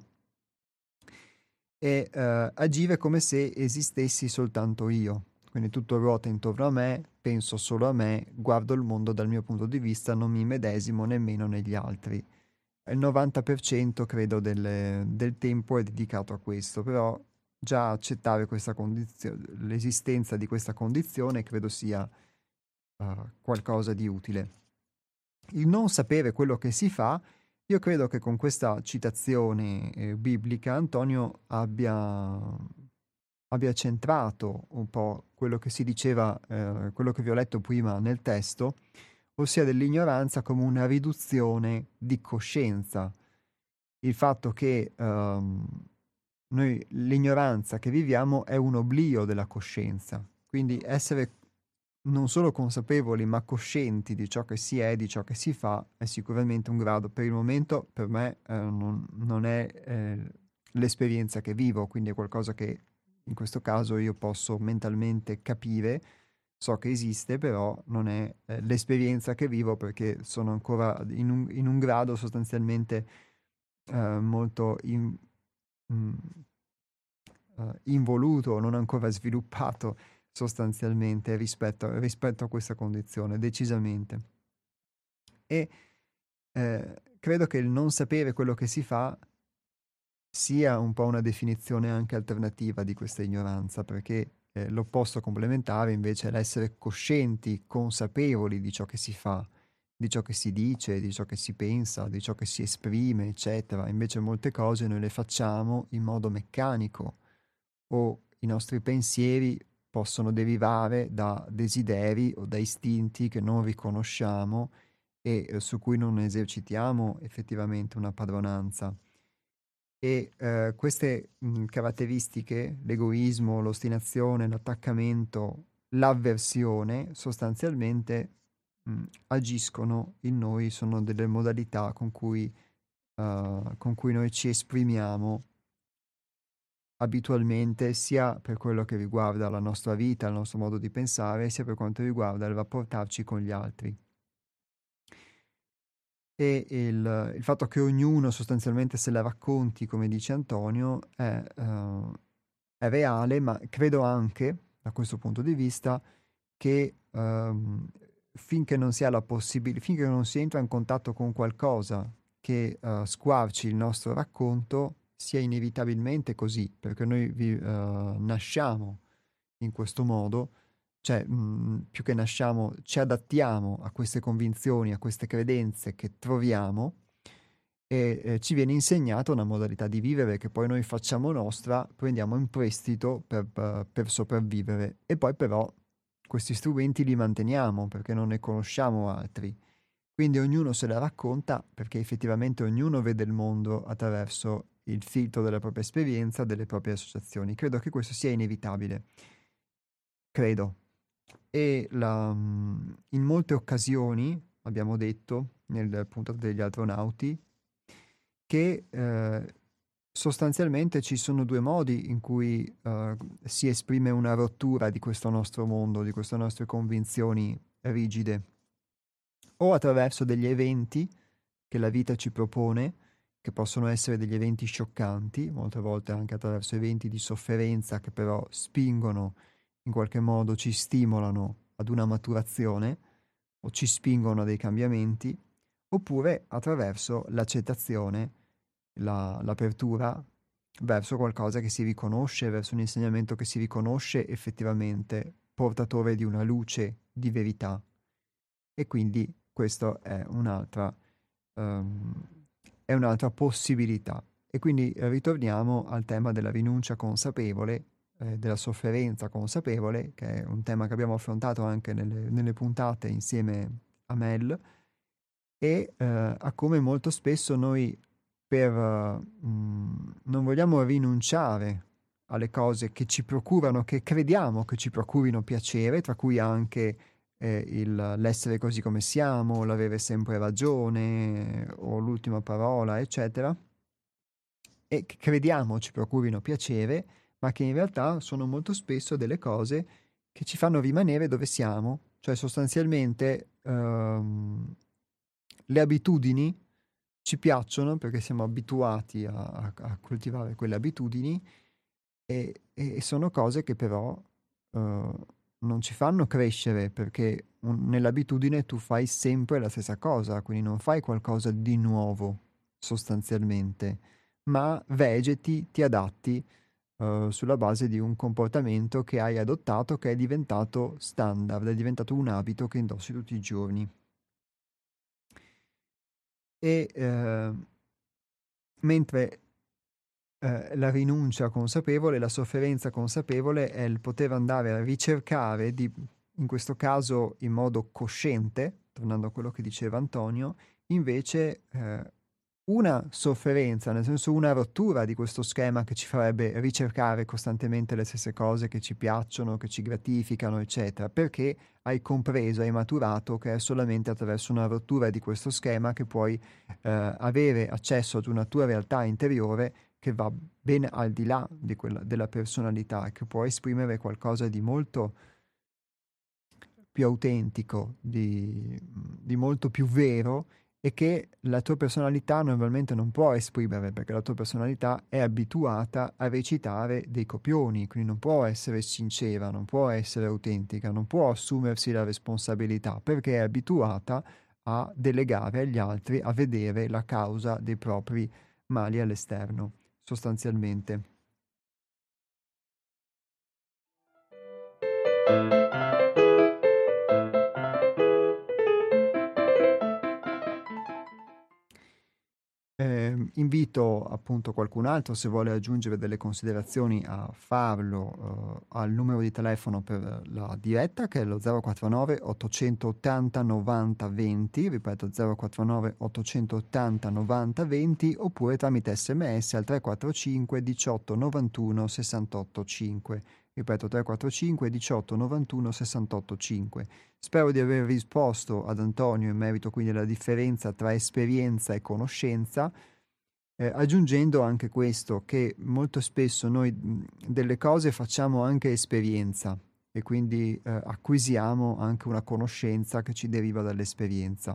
Speaker 1: E eh, agire come se esistessi soltanto io. Quindi tutto ruota intorno a me, penso solo a me, guardo il mondo dal mio punto di vista, non mi medesimo nemmeno negli altri. Il novanta per cento credo del, del tempo è dedicato a questo, però già accettare questa condizione, l'esistenza di questa condizione credo sia uh, qualcosa di utile. Il non sapere quello che si fa, io credo che con questa citazione eh, biblica Antonio abbia, abbia centrato un po' quello che si diceva, eh, quello che vi ho letto prima nel testo, ossia dell'ignoranza come una riduzione di coscienza. Il fatto che ehm, noi l'ignoranza che viviamo è un oblio della coscienza, quindi essere non solo consapevoli ma coscienti di ciò che si è, di ciò che si fa, è sicuramente un grado. Per il momento per me eh, non, non è eh, l'esperienza che vivo, quindi è qualcosa che in questo caso io posso mentalmente capire, so che esiste, però non è eh, l'esperienza che vivo, perché sono ancora in un, in un grado sostanzialmente eh, molto in- mm, eh, involuto, non ancora sviluppato sostanzialmente rispetto, rispetto a questa condizione, decisamente. E eh, credo che il non sapere quello che si fa sia un po' una definizione anche alternativa di questa ignoranza, perché eh, l'opposto complementare invece è l'essere coscienti, consapevoli di ciò che si fa, di ciò che si dice, di ciò che si pensa, di ciò che si esprime, eccetera. Invece molte cose noi le facciamo in modo meccanico, o i nostri pensieri possono derivare da desideri o da istinti che non riconosciamo e eh, su cui non esercitiamo effettivamente una padronanza. E eh, queste mh, caratteristiche, l'egoismo, l'ostinazione, l'attaccamento, l'avversione, sostanzialmente mh, agiscono in noi, sono delle modalità con cui, eh, con cui noi ci esprimiamo abitualmente, sia per quello che riguarda la nostra vita, il nostro modo di pensare, sia per quanto riguarda il rapportarci con gli altri. E il, il fatto che ognuno sostanzialmente se la racconti, come dice Antonio, è, eh, è reale, ma credo anche, da questo punto di vista, che ehm, finché non si ha la possibilità, finché non si entra in contatto con qualcosa che eh, squarci il nostro racconto, sia inevitabilmente così, perché noi vi, eh, nasciamo in questo modo, cioè mh, più che nasciamo, ci adattiamo a queste convinzioni, a queste credenze che troviamo, e eh, ci viene insegnata una modalità di vivere che poi noi facciamo nostra, prendiamo in prestito per, per per sopravvivere, e poi però questi strumenti li manteniamo perché non ne conosciamo altri. Quindi ognuno se la racconta perché effettivamente ognuno vede il mondo attraverso il filtro della propria esperienza, delle proprie associazioni. Credo che questo sia inevitabile. Credo. E la, mm, in molte occasioni, abbiamo detto nel punto degli astronauti, che eh, sostanzialmente ci sono due modi in cui eh, si esprime una rottura di questo nostro mondo, di queste nostre convinzioni rigide, o attraverso degli eventi che la vita ci propone, che possono essere degli eventi scioccanti, molte volte anche attraverso eventi di sofferenza che però spingono, in qualche modo ci stimolano ad una maturazione o ci spingono a dei cambiamenti, oppure attraverso l'accettazione la, l'apertura verso qualcosa che si riconosce, verso un insegnamento che si riconosce effettivamente portatore di una luce di verità. E quindi questo è un'altra, um, è un'altra possibilità. E quindi eh, ritorniamo al tema della rinuncia consapevole, eh, della sofferenza consapevole, che è un tema che abbiamo affrontato anche nelle, nelle puntate insieme a Mel, e eh, a come molto spesso noi per, uh, mh, non vogliamo rinunciare alle cose che ci procurano, che crediamo che ci procurino piacere, tra cui anche eh, il, l'essere così come siamo, l'avere sempre ragione o l'ultima parola, eccetera, e che crediamo ci procurino piacere, ma che in realtà sono molto spesso delle cose che ci fanno rimanere dove siamo, cioè sostanzialmente ehm, le abitudini ci piacciono perché siamo abituati a, a- a coltivare quelle abitudini e, e sono cose che però eh, non ci fanno crescere perché un- nell'abitudine tu fai sempre la stessa cosa, quindi non fai qualcosa di nuovo sostanzialmente, ma vegeti, ti adatti eh, sulla base di un comportamento che hai adottato, che è diventato standard, è diventato un abito che indossi tutti i giorni. E eh, mentre eh, la rinuncia consapevole, la sofferenza consapevole è il poter andare a ricercare, di, in questo caso in modo cosciente, tornando a quello che diceva Antonio, invece eh, una sofferenza, nel senso una rottura di questo schema che ci farebbe ricercare costantemente le stesse cose che ci piacciono, che ci gratificano, eccetera, perché hai compreso, hai maturato che è solamente attraverso una rottura di questo schema che puoi eh, avere accesso ad una tua realtà interiore che va ben al di là di quella, della personalità, che può esprimere qualcosa di molto più autentico, di, di molto più vero e che la tua personalità normalmente non può esprimere perché la tua personalità è abituata a recitare dei copioni, quindi non può essere sincera, non può essere autentica, non può assumersi la responsabilità perché è abituata a delegare agli altri a vedere la causa dei propri mali all'esterno, sostanzialmente. Eh, invito appunto qualcun altro, se vuole aggiungere delle considerazioni, a farlo eh, al numero di telefono per la diretta che è lo zero quattro nove ottocentoottanta novanta venti, ripeto zero quattro nove ottocentoottanta novanta venti, oppure tramite sms al tre quattro cinque diciotto novantuno sessantotto cinque, ripeto tre quattro cinque diciotto novantuno sessantotto cinque. Spero di aver risposto ad Antonio in merito quindi alla differenza tra esperienza e conoscenza, eh, aggiungendo anche questo, che molto spesso noi mh, delle cose facciamo anche esperienza e quindi eh, acquisiamo anche una conoscenza che ci deriva dall'esperienza.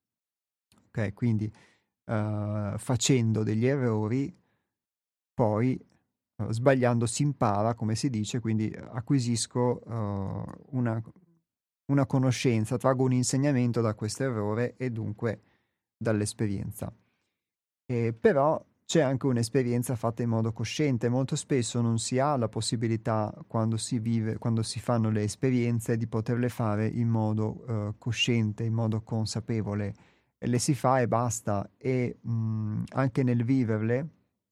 Speaker 1: Ok, quindi eh, facendo degli errori, poi eh, sbagliando si impara, come si dice, quindi eh, acquisisco eh, una una conoscenza, traggo un insegnamento da questo errore e dunque dall'esperienza. E però c'è anche un'esperienza fatta in modo cosciente. Molto spesso non si ha la possibilità, quando si vive, quando si fanno le esperienze, di poterle fare in modo eh, cosciente, in modo consapevole. E le si fa e basta. E mh, anche nel viverle,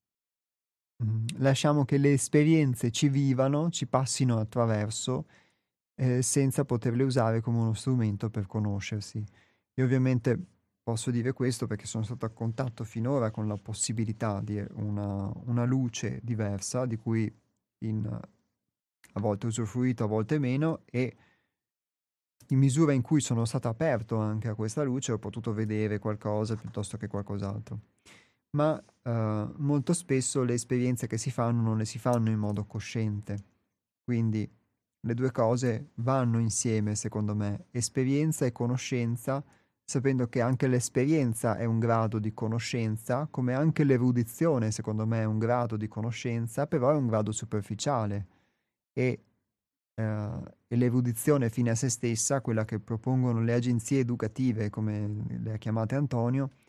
Speaker 1: mh, lasciamo che le esperienze ci vivano, ci passino attraverso eh, senza poterle usare come uno strumento per conoscersi. Io ovviamente posso dire questo perché sono stato a contatto finora con la possibilità di una, una luce diversa, di cui in, a volte ho usufruito, a volte meno, e in misura in cui sono stato aperto anche a questa luce ho potuto vedere qualcosa piuttosto che qualcos'altro. Ma eh, molto spesso le esperienze che si fanno non le si fanno in modo cosciente, quindi le due cose vanno insieme, secondo me, esperienza e conoscenza, sapendo che anche l'esperienza è un grado di conoscenza, come anche l'erudizione, secondo me, è un grado di conoscenza, però è un grado superficiale. E, eh, e l'erudizione fine a se stessa, quella che propongono le agenzie educative, come le ha chiamate Antonio,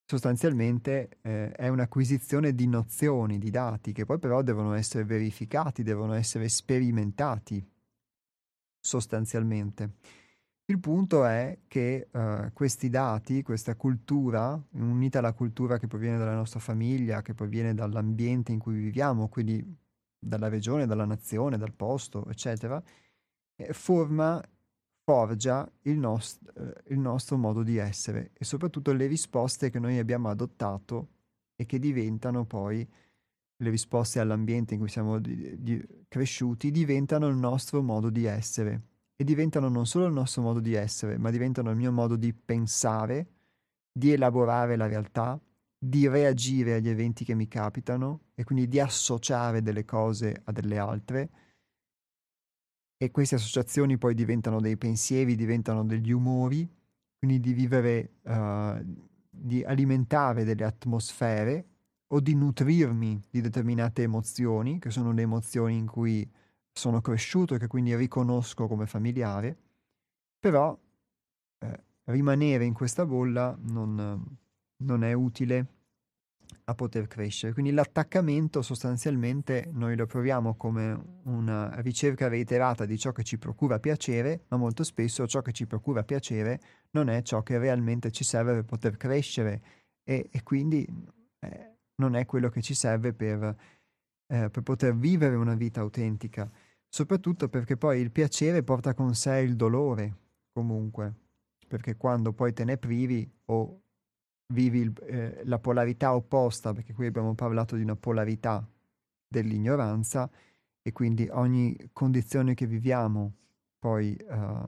Speaker 1: sostanzialmente eh, è un'acquisizione di nozioni, di dati, che poi però devono essere verificati, devono essere sperimentati sostanzialmente. Il punto è che eh, questi dati, questa cultura, unita alla cultura che proviene dalla nostra famiglia, che proviene dall'ambiente in cui viviamo, quindi dalla regione, dalla nazione, dal posto, eccetera, eh, forma, forgia il, nost- eh, il nostro modo di essere e soprattutto le risposte che noi abbiamo adottato e che diventano poi le risposte all'ambiente in cui siamo di- di- cresciuti, diventano il nostro modo di essere e diventano non solo il nostro modo di essere, ma diventano il mio modo di pensare, di elaborare la realtà, di reagire agli eventi che mi capitano e quindi di associare delle cose a delle altre e queste associazioni poi diventano dei pensieri, diventano degli umori, quindi di vivere, eh, di alimentare delle atmosfere o di nutrirmi di determinate emozioni, che sono le emozioni in cui sono cresciuto e che quindi riconosco come familiare, però eh, rimanere in questa bolla non, non è utile a poter crescere. Quindi l'attaccamento sostanzialmente noi lo proviamo come una ricerca reiterata di ciò che ci procura piacere, ma molto spesso ciò che ci procura piacere non è ciò che realmente ci serve per poter crescere e, e quindi eh, non è quello che ci serve per, eh, per poter vivere una vita autentica, soprattutto perché poi il piacere porta con sé il dolore comunque, perché quando poi te ne privi o vivi il- eh, la polarità opposta, perché qui abbiamo parlato di una polarità dell'ignoranza e quindi ogni condizione che viviamo poi eh,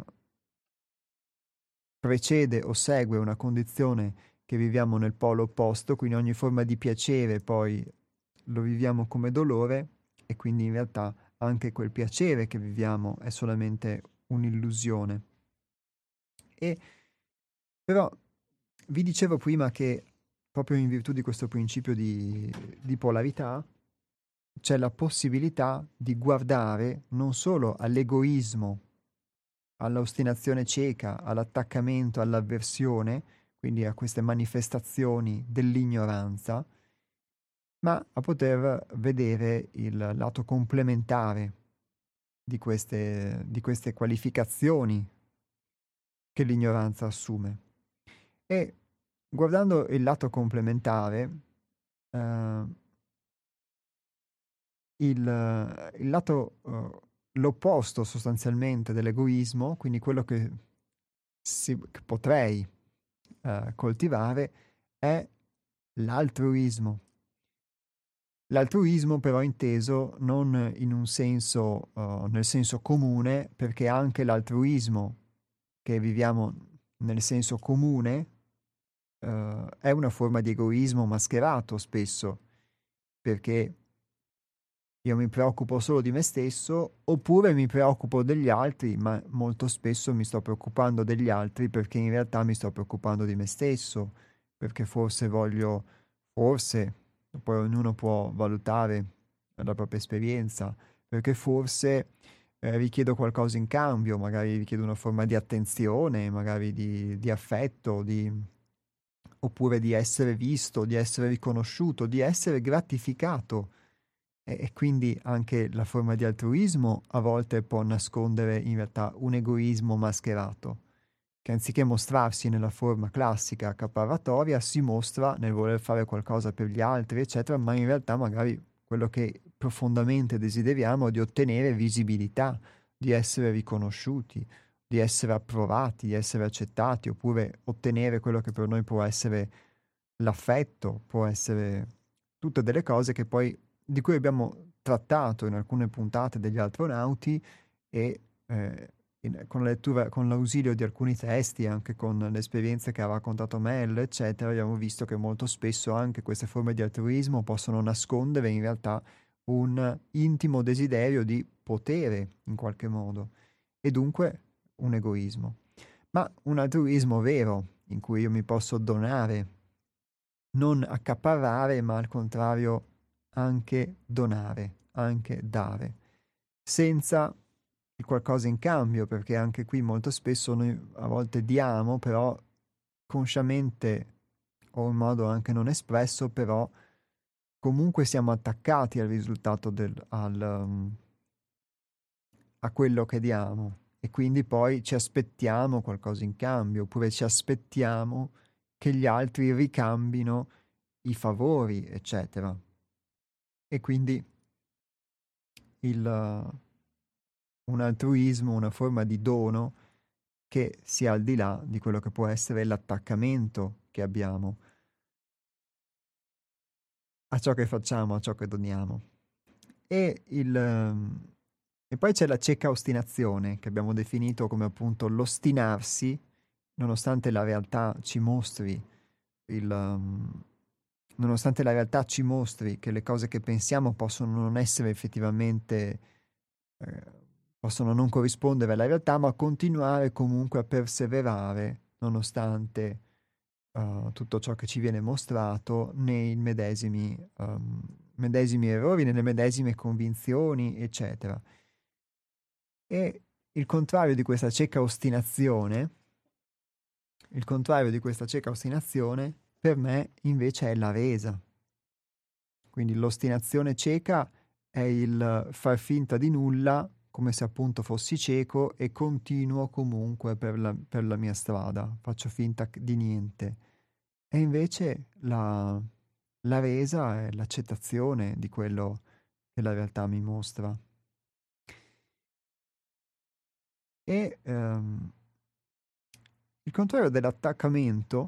Speaker 1: precede o segue una condizione che viviamo nel polo opposto, quindi ogni forma di piacere poi lo viviamo come dolore e quindi in realtà anche quel piacere che viviamo è solamente un'illusione. E però vi dicevo prima che proprio in virtù di questo principio di, di polarità c'è la possibilità di guardare non solo all'egoismo, all'ostinazione cieca, all'attaccamento, all'avversione, quindi a queste manifestazioni dell'ignoranza, ma a poter vedere il lato complementare di queste, di queste qualificazioni che l'ignoranza assume. E guardando il lato complementare, eh, il, il lato, eh, l'opposto sostanzialmente dell'egoismo, quindi quello che, si, che potrei eh, coltivare, è l'altruismo. L'altruismo però inteso non in un senso, uh, nel senso comune, perché anche l'altruismo che viviamo nel senso comune uh, è una forma di egoismo mascherato spesso, perché io mi preoccupo solo di me stesso oppure mi preoccupo degli altri, ma molto spesso mi sto preoccupando degli altri perché in realtà mi sto preoccupando di me stesso, perché forse voglio, forse, poi ognuno può valutare la propria esperienza, perché forse eh, richiedo qualcosa in cambio, magari richiedo una forma di attenzione, magari di, di affetto, di, oppure di essere visto, di essere riconosciuto, di essere gratificato. E, e quindi anche la forma di altruismo a volte può nascondere in realtà un egoismo mascherato, che anziché mostrarsi nella forma classica accaparratoria, si mostra nel voler fare qualcosa per gli altri, eccetera, ma in realtà magari quello che profondamente desideriamo è di ottenere visibilità, di essere riconosciuti, di essere approvati, di essere accettati, oppure ottenere quello che per noi può essere l'affetto, può essere tutte delle cose che poi di cui abbiamo trattato in alcune puntate degli astronauti e eh, in- con la lettura, con l'ausilio di alcuni testi, anche con le esperienze che ha raccontato Mel, eccetera, abbiamo visto che molto spesso anche queste forme di altruismo possono nascondere in realtà un intimo desiderio di potere in qualche modo e dunque un egoismo. Ma un altruismo vero, in cui io mi posso donare, non accaparrare, ma al contrario anche donare, anche dare, senza il qualcosa in cambio, perché anche qui molto spesso noi a volte diamo, però consciamente o in modo anche non espresso, però comunque siamo attaccati al risultato del, al, um, a quello che diamo e quindi poi ci aspettiamo qualcosa in cambio, oppure ci aspettiamo che gli altri ricambino i favori, eccetera. E quindi il, uh, un altruismo, una forma di dono che sia al di là di quello che può essere l'attaccamento che abbiamo a ciò che facciamo, a ciò che doniamo. E, il, um, e poi c'è la cieca ostinazione, che abbiamo definito come appunto l'ostinarsi, nonostante la realtà ci mostri il... Um, nonostante la realtà ci mostri che le cose che pensiamo possono non essere effettivamente, eh, possono non corrispondere alla realtà, ma continuare comunque a perseverare nonostante uh, tutto ciò che ci viene mostrato nei medesimi, um, medesimi errori, nelle medesime convinzioni, eccetera. E il contrario di questa cieca ostinazione, il contrario di questa cieca ostinazione, per me invece è la resa. Quindi l'ostinazione cieca è il far finta di nulla, come se appunto fossi cieco e continuo comunque per la, per la mia strada, faccio finta di niente. E invece la, la resa è l'accettazione di quello che la realtà mi mostra. E ehm, il contrario dell'attaccamento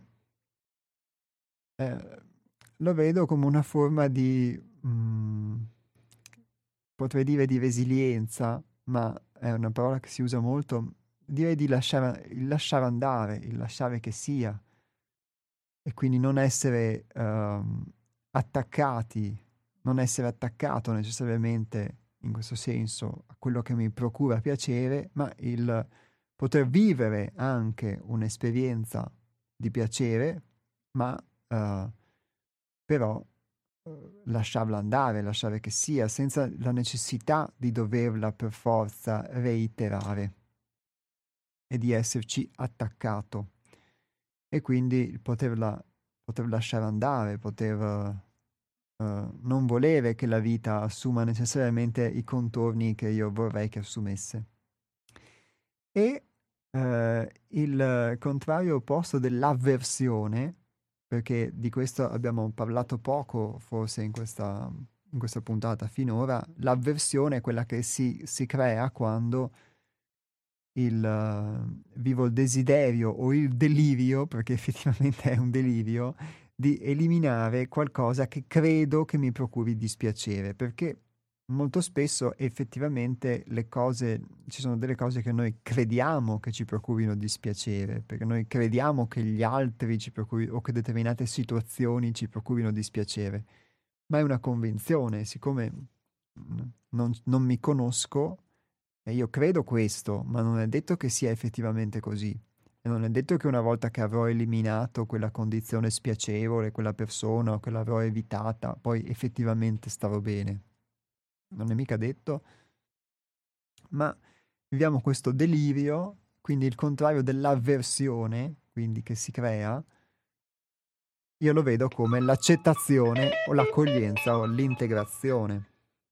Speaker 1: eh, lo vedo come una forma di, mm, potrei dire di resilienza, ma è una parola che si usa molto, direi di lasciare, il lasciare andare, il lasciare che sia, e quindi non essere ehm, attaccati, non essere attaccato necessariamente in questo senso a quello che mi procura piacere, ma il poter vivere anche un'esperienza di piacere, ma eh, però eh, lasciarla andare, lasciare che sia, senza la necessità di doverla per forza reiterare e di esserci attaccato. E quindi il poterla, poter lasciare andare, poter uh, non volere che la vita assuma necessariamente i contorni che io vorrei che assumesse. E uh, il contrario opposto dell'avversione, perché di questo abbiamo parlato poco forse in questa, in questa puntata finora, l'avversione è quella che si, si crea quando il, uh, vivo il desiderio o il delirio, perché effettivamente è un delirio, di eliminare qualcosa che credo che mi procuri dispiacere, perché molto spesso effettivamente le cose, ci sono delle cose che noi crediamo che ci procurino dispiacere, perché noi crediamo che gli altri ci procuri, o che determinate situazioni ci procurino dispiacere, ma è una convinzione, siccome non, non mi conosco, e io credo questo, ma non è detto che sia effettivamente così. E non è detto che una volta che avrò eliminato quella condizione spiacevole, quella persona, o che l'avrò evitata, poi effettivamente starò bene. Non è mica detto. Ma viviamo questo delirio, quindi il contrario dell'avversione, quindi che si crea, io lo vedo come l'accettazione o l'accoglienza o l'integrazione.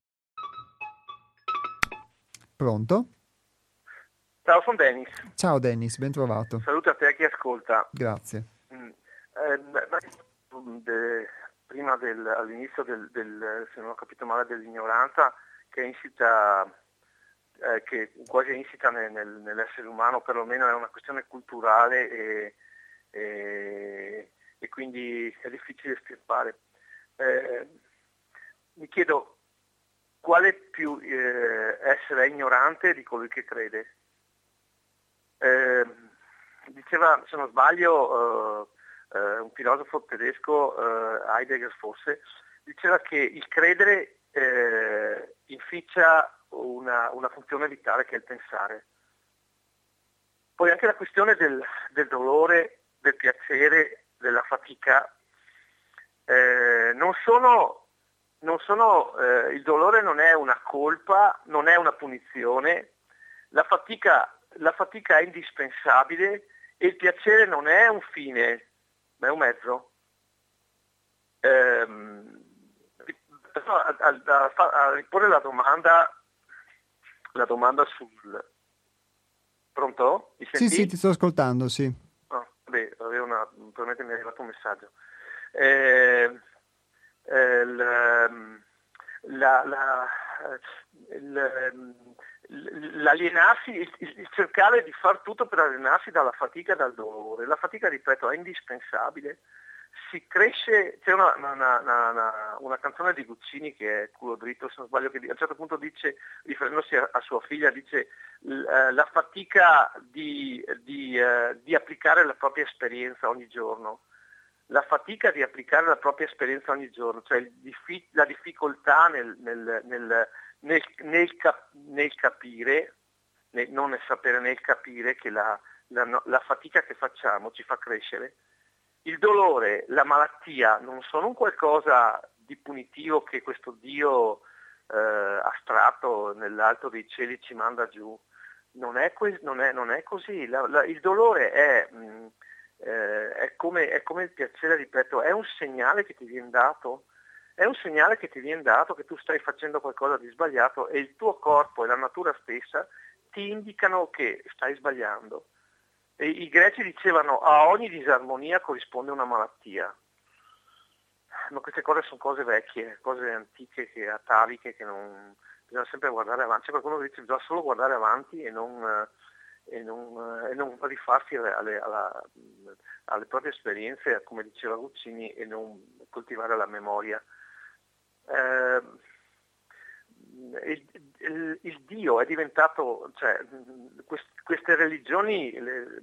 Speaker 1: Pronto?
Speaker 3: Ciao, sono Dennis.
Speaker 1: Ciao Dennis, ben trovato.
Speaker 3: Saluto a te e chi ascolta.
Speaker 1: Grazie.
Speaker 3: Mm. Eh, de, prima del, all'inizio del, del, se non ho capito male, dell'ignoranza che è insita, eh, che quasi è insita nel, nel, nell'essere umano, perlomeno è una questione culturale e, e, e quindi è difficile estirpare. Eh, mi chiedo quale più eh, essere ignorante di colui che crede. Eh, diceva, se non sbaglio, eh, eh, un filosofo tedesco, eh, Heidegger forse, diceva che il credere eh, inficia una, una funzione vitale che è il pensare. Poi anche la questione del, del dolore, del piacere, della fatica, eh, non sono, non sono eh, il dolore non è una colpa, non è una punizione, la fatica La fatica è indispensabile e il piacere non è un fine, ma è un mezzo. ehm, però a, a, a, a riporre la domanda, la domanda sul... Pronto? Mi
Speaker 1: Sì,
Speaker 3: senti?
Speaker 1: sì, ti sto ascoltando, sì.
Speaker 3: Oh, beh, avevo una, probabilmente mi è arrivato un messaggio. Eh, eh, la, la, la, il, l'alienarsi, il, il cercare di far tutto per alienarsi dalla fatica e dal dolore. La fatica, ripeto, è indispensabile. Si cresce, c'è una, una, una, una, una canzone di Guccini che è Culo dritto, se non sbaglio, che a un certo punto dice, riferendosi a, a sua figlia, dice uh, la fatica di, di, uh, di applicare la propria esperienza ogni giorno. La fatica di applicare la propria esperienza ogni giorno, cioè il diffi- la difficoltà nel, nel, nel, nel, nel, cap- nel capire, nel, non nel sapere, nel capire che la, la, la fatica che facciamo ci fa crescere. Il dolore, la malattia non sono un qualcosa di punitivo che questo Dio eh, astratto nell'alto dei cieli ci manda giù. Non è, que- non è, non è così. La, la, il dolore è... Mh, Eh, è, come, è come il piacere, ripeto, è un segnale che ti viene dato, è un segnale che ti viene dato che tu stai facendo qualcosa di sbagliato e il tuo corpo e la natura stessa ti indicano che stai sbagliando. E i greci dicevano a ogni disarmonia corrisponde una malattia. Ma queste cose sono cose vecchie, cose antiche, che, ataviche, che non bisogna sempre guardare avanti. C'è qualcuno che dice che bisogna solo guardare avanti e non... E non, e non rifarsi alle, alla, alle proprie esperienze, come diceva Guccini, e non coltivare la memoria. Eh, il, il, il Dio è diventato, cioè, quest, queste religioni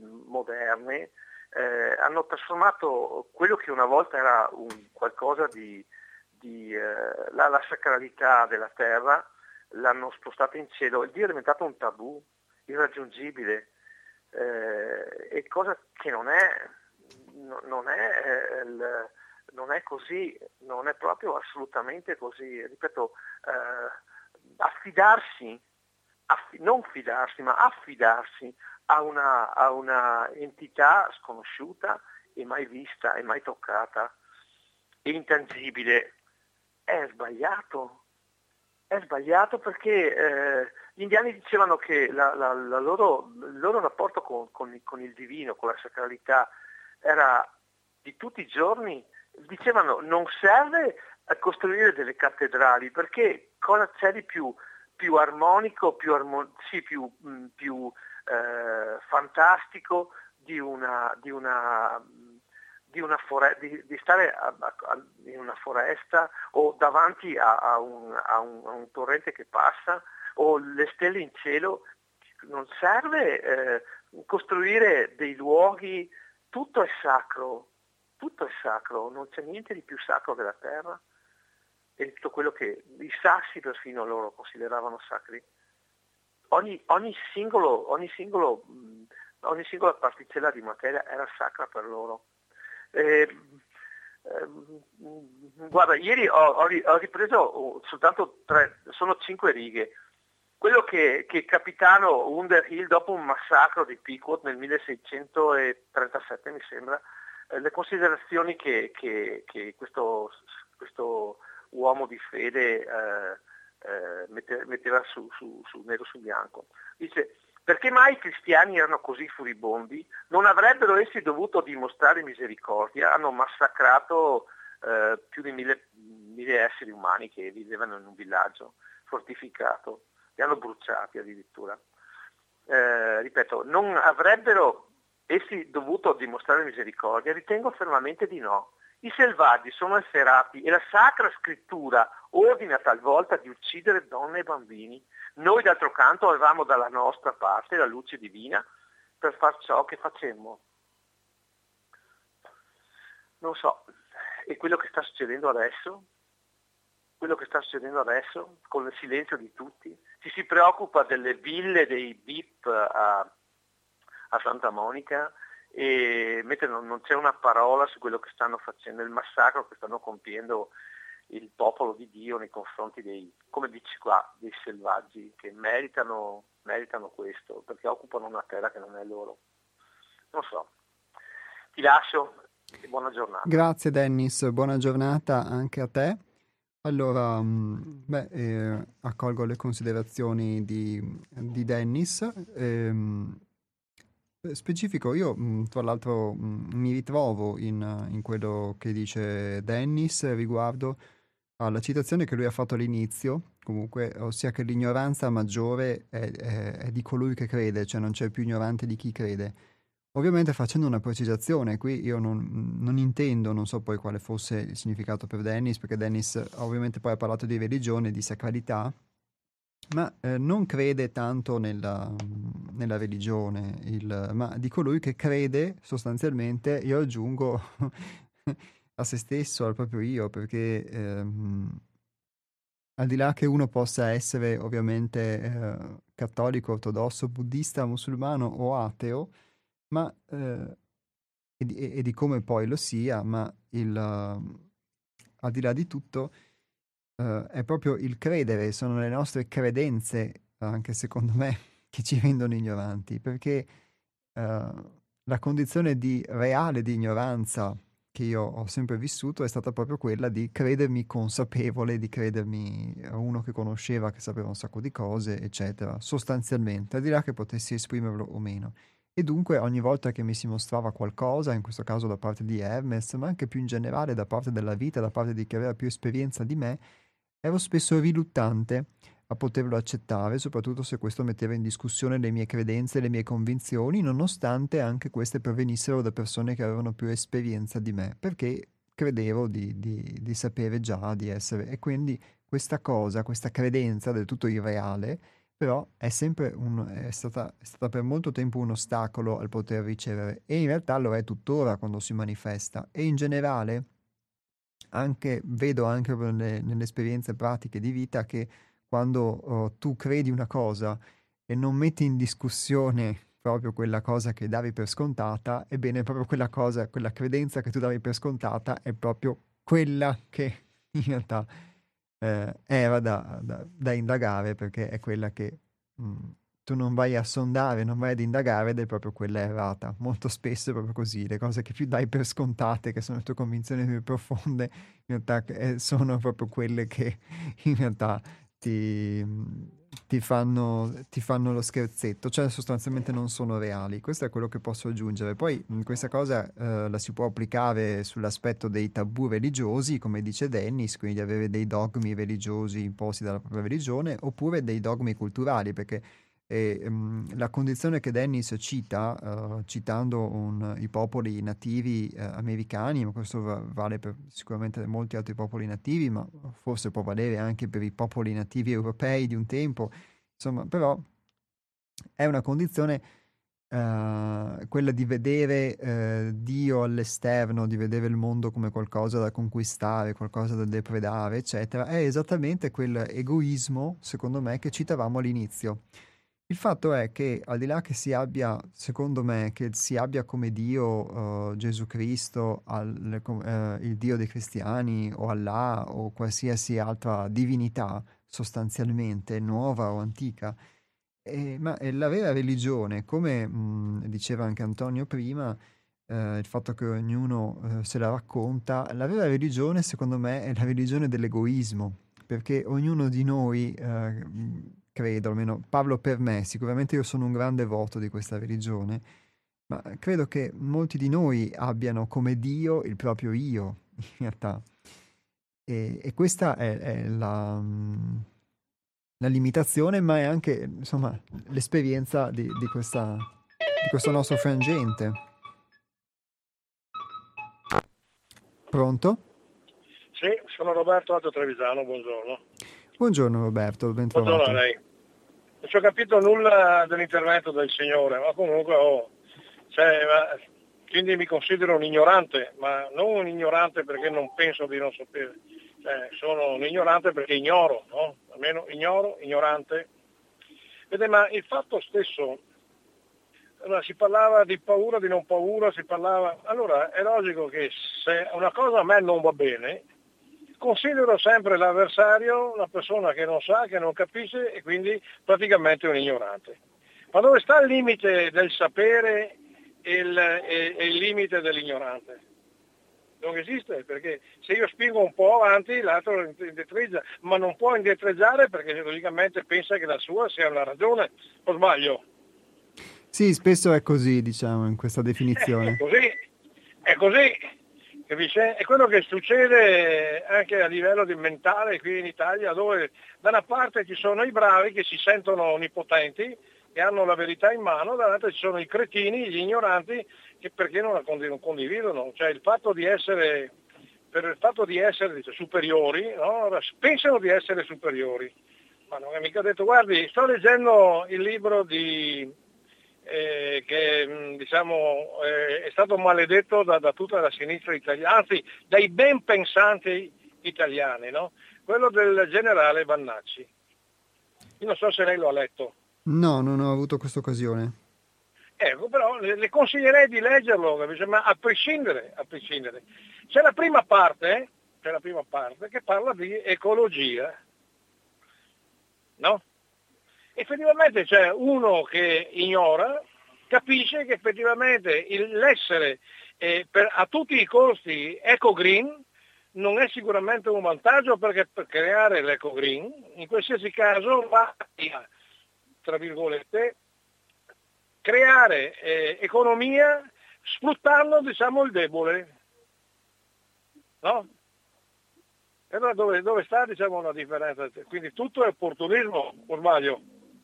Speaker 3: moderne eh, hanno trasformato quello che una volta era un qualcosa di, di eh, la, la sacralità della terra, l'hanno spostata in cielo. Il Dio è diventato un tabù irraggiungibile, eh, e cosa che non è, no, non, è eh, il, non è così, non è proprio assolutamente così. Ripeto, eh, affidarsi, aff- non fidarsi, ma affidarsi a una, a una entità sconosciuta e mai vista e mai toccata e intangibile è sbagliato. È sbagliato perché eh, gli indiani dicevano che la, la, la loro, il loro rapporto con, con, con il divino, con la sacralità, era di tutti i giorni. Dicevano non serve a costruire delle cattedrali, perché cosa c'è di più, più armonico, più, armon- sì, più, mh, più eh, fantastico di una... Di una Di, una fore- di, di stare a, a, a, in una foresta o davanti a, a, un, a, un, a un torrente che passa o le stelle in cielo. Non serve eh, costruire dei luoghi, tutto è sacro, tutto è sacro, non c'è niente di più sacro della terra e tutto quello che i sassi perfino loro consideravano sacri. Ogni, ogni singolo, ogni singolo, ogni singola particella di materia era sacra per loro. Eh, eh, guarda, ieri ho, ho, ho ripreso soltanto tre, sono cinque righe. Quello che, che capitano Underhill, dopo un massacro di Pequot nel milleseicentotrentasette mi sembra, eh, le considerazioni che, che, che questo, questo uomo di fede eh, eh, mette, metteva su, su, su nero su bianco. Dice: perché mai i cristiani erano così furibondi? Non avrebbero essi dovuto dimostrare misericordia? Hanno massacrato eh, più di mille, mille esseri umani che vivevano in un villaggio fortificato, li hanno bruciati addirittura. Eh, ripeto, non avrebbero essi dovuto dimostrare misericordia? Ritengo fermamente di no. I selvaggi sono efferati e la Sacra Scrittura ordina talvolta di uccidere donne e bambini. Noi d'altro canto avevamo dalla nostra parte la luce divina per far ciò che facemmo. Non so, e quello che sta succedendo adesso, quello che sta succedendo adesso, con il silenzio di tutti, ci si preoccupa delle ville dei B I P a, a Santa Monica, e mentre non, non c'è una parola su quello che stanno facendo, il massacro che stanno compiendo il popolo di Dio nei confronti dei, come dici qua, dei selvaggi che meritano, meritano questo, perché occupano una terra che non è loro. Non so. Ti lascio. e buona giornata.
Speaker 1: Grazie Dennis, buona giornata anche a te. Allora, mh, beh, eh, accolgo le considerazioni di, di Dennis. Ehm, specifico, io mh, tra l'altro mh, mi ritrovo in, in quello che dice Dennis riguardo alla citazione che lui ha fatto all'inizio, comunque, ossia che l'ignoranza maggiore è, è- è di colui che crede, cioè non c'è più ignorante di chi crede. Ovviamente facendo una precisazione, qui io non, non intendo, non so poi quale fosse il significato per Dennis, perché Dennis ovviamente poi ha parlato di religione, di sacralità, ma eh, non crede tanto nella, nella religione, il- ma di colui che crede sostanzialmente, io aggiungo, a se stesso, al proprio io, perché ehm, al di là che uno possa essere ovviamente eh, cattolico, ortodosso, buddista, musulmano o ateo, ma eh, e, di, e- e di come poi lo sia, ma il, uh, al di là di tutto eh, è proprio il credere, sono le nostre credenze, anche secondo me, che ci rendono ignoranti, perché eh, la condizione di reale di ignoranza che io ho sempre vissuto è stata proprio quella di credermi consapevole, di credermi eh, uno che conosceva, che sapeva un sacco di cose, eccetera, sostanzialmente, al di là che potessi esprimerlo o meno. E dunque ogni volta che mi si mostrava qualcosa, in questo caso da parte di Hermes, ma anche più in generale da parte della vita, da parte di chi aveva più esperienza di me, ero spesso riluttante a poterlo accettare, soprattutto se questo metteva in discussione le mie credenze e le mie convinzioni, nonostante anche queste provenissero da persone che avevano più esperienza di me, perché credevo di, di- di sapere già, di essere. E quindi questa cosa, questa credenza del tutto irreale, però è sempre un, è stata, è stata per molto tempo un ostacolo al poter ricevere, e in realtà lo è tuttora quando si manifesta. E in generale anche, vedo anche nelle, nelle esperienze pratiche di vita che quando oh, tu credi una cosa e non metti in discussione proprio quella cosa che davi per scontata, ebbene proprio quella cosa, quella credenza che tu davi per scontata è proprio quella che in realtà eh, era da, da- da indagare, perché è quella che mh, tu non vai a sondare, non vai ad indagare ed è proprio quella errata. Molto spesso è proprio così, le cose che più dai per scontate, che sono le tue convinzioni più profonde, in realtà eh, sono proprio quelle che in realtà ti, ti fanno, ti fanno lo scherzetto, cioè sostanzialmente non sono reali. Questo è quello che posso aggiungere. Poi mh, questa cosa eh, la si può applicare sull'aspetto dei tabù religiosi, come dice Dennis, quindi avere dei dogmi religiosi imposti dalla propria religione, oppure dei dogmi culturali, perché e, ehm, la condizione che Dennis cita, eh, citando un- i popoli nativi eh, americani, ma questo va- vale per sicuramente molti altri popoli nativi, ma forse può valere anche per i popoli nativi europei di un tempo, insomma, però è una condizione, eh, quella di vedere eh, Dio all'esterno, di vedere il mondo come qualcosa da conquistare, qualcosa da depredare, eccetera, è esattamente quell'egoismo, secondo me, che citavamo all'inizio. Il fatto è che al di là che si abbia, secondo me, che si abbia come Dio eh, Gesù Cristo, al- com- eh, il Dio dei cristiani o Allah o qualsiasi altra divinità sostanzialmente nuova o antica, eh, ma eh, la vera religione, come mh, diceva anche Antonio prima, eh, il fatto che ognuno eh, se la racconta, la vera religione secondo me è la religione dell'egoismo, perché ognuno di noi, eh, mh, credo, almeno parlo per me, sicuramente io sono un grande voto di questa religione, ma credo che molti di noi abbiano come Dio il proprio io, in realtà. E, e questa è, è la, mh, la limitazione, ma è anche, insomma, l'esperienza di, di questa, di questo nostro frangente. Pronto?
Speaker 4: Sì, sono Roberto Alto Trevisano, buongiorno.
Speaker 1: Buongiorno Roberto, ben
Speaker 4: Buongiorno a
Speaker 1: trovato.
Speaker 4: lei. Non ci ho capito nulla dell'intervento del Signore, ma comunque oh, cioè, ma- quindi mi considero un ignorante, ma non un ignorante perché non penso di non sapere. Cioè, sono un ignorante perché ignoro, no? Almeno ignoro, ignorante. Vede, ma il fatto stesso, allora, si parlava di paura, di non paura, si parlava. Allora è logico che se una cosa a me non va bene, considero sempre l'avversario una persona che non sa, che non capisce e quindi praticamente un ignorante. Ma dove sta il limite del sapere e il, e- e il limite dell'ignorante? non esiste, perché se io spingo un po' avanti l'altro indietreggia, ma non può indietreggiare perché logicamente pensa che la sua sia una ragione, o sbaglio?
Speaker 1: Sì, spesso è così, diciamo, in questa
Speaker 4: È
Speaker 1: definizione.
Speaker 4: così, è così, capisce? È quello che succede anche a livello di mentale qui in Italia, dove da una parte ci sono i bravi che si sentono onnipotenti, che hanno la verità in mano, dall'altra ci sono i cretini, gli ignoranti, che perché non la condividono, cioè il fatto di essere, per il fatto di essere dice, superiori, no? Pensano di essere superiori, ma non è mica detto, guardi, sto leggendo il libro di, eh, che diciamo eh, è stato maledetto da, da tutta la sinistra italiana, anzi dai ben pensanti italiani, no? Quello del generale Vannacci. Io non so se lei lo ha letto.
Speaker 1: No, non ho avuto questa occasione.
Speaker 4: Ecco, però le, le consiglierei di leggerlo, ma a prescindere, a prescindere. C'è la prima parte, c'è la prima parte che parla di ecologia, no? Effettivamente c'è uno che ignora, capisce che effettivamente il, l'essere eh, per, a tutti i costi eco-green non è sicuramente un vantaggio, perché per creare l'eco-green in qualsiasi caso va a, tra virgolette, creare eh, economia sfruttando, diciamo, il debole, no? E allora dove, dove sta, diciamo, la differenza? Quindi tutto è opportunismo, o sbaglio?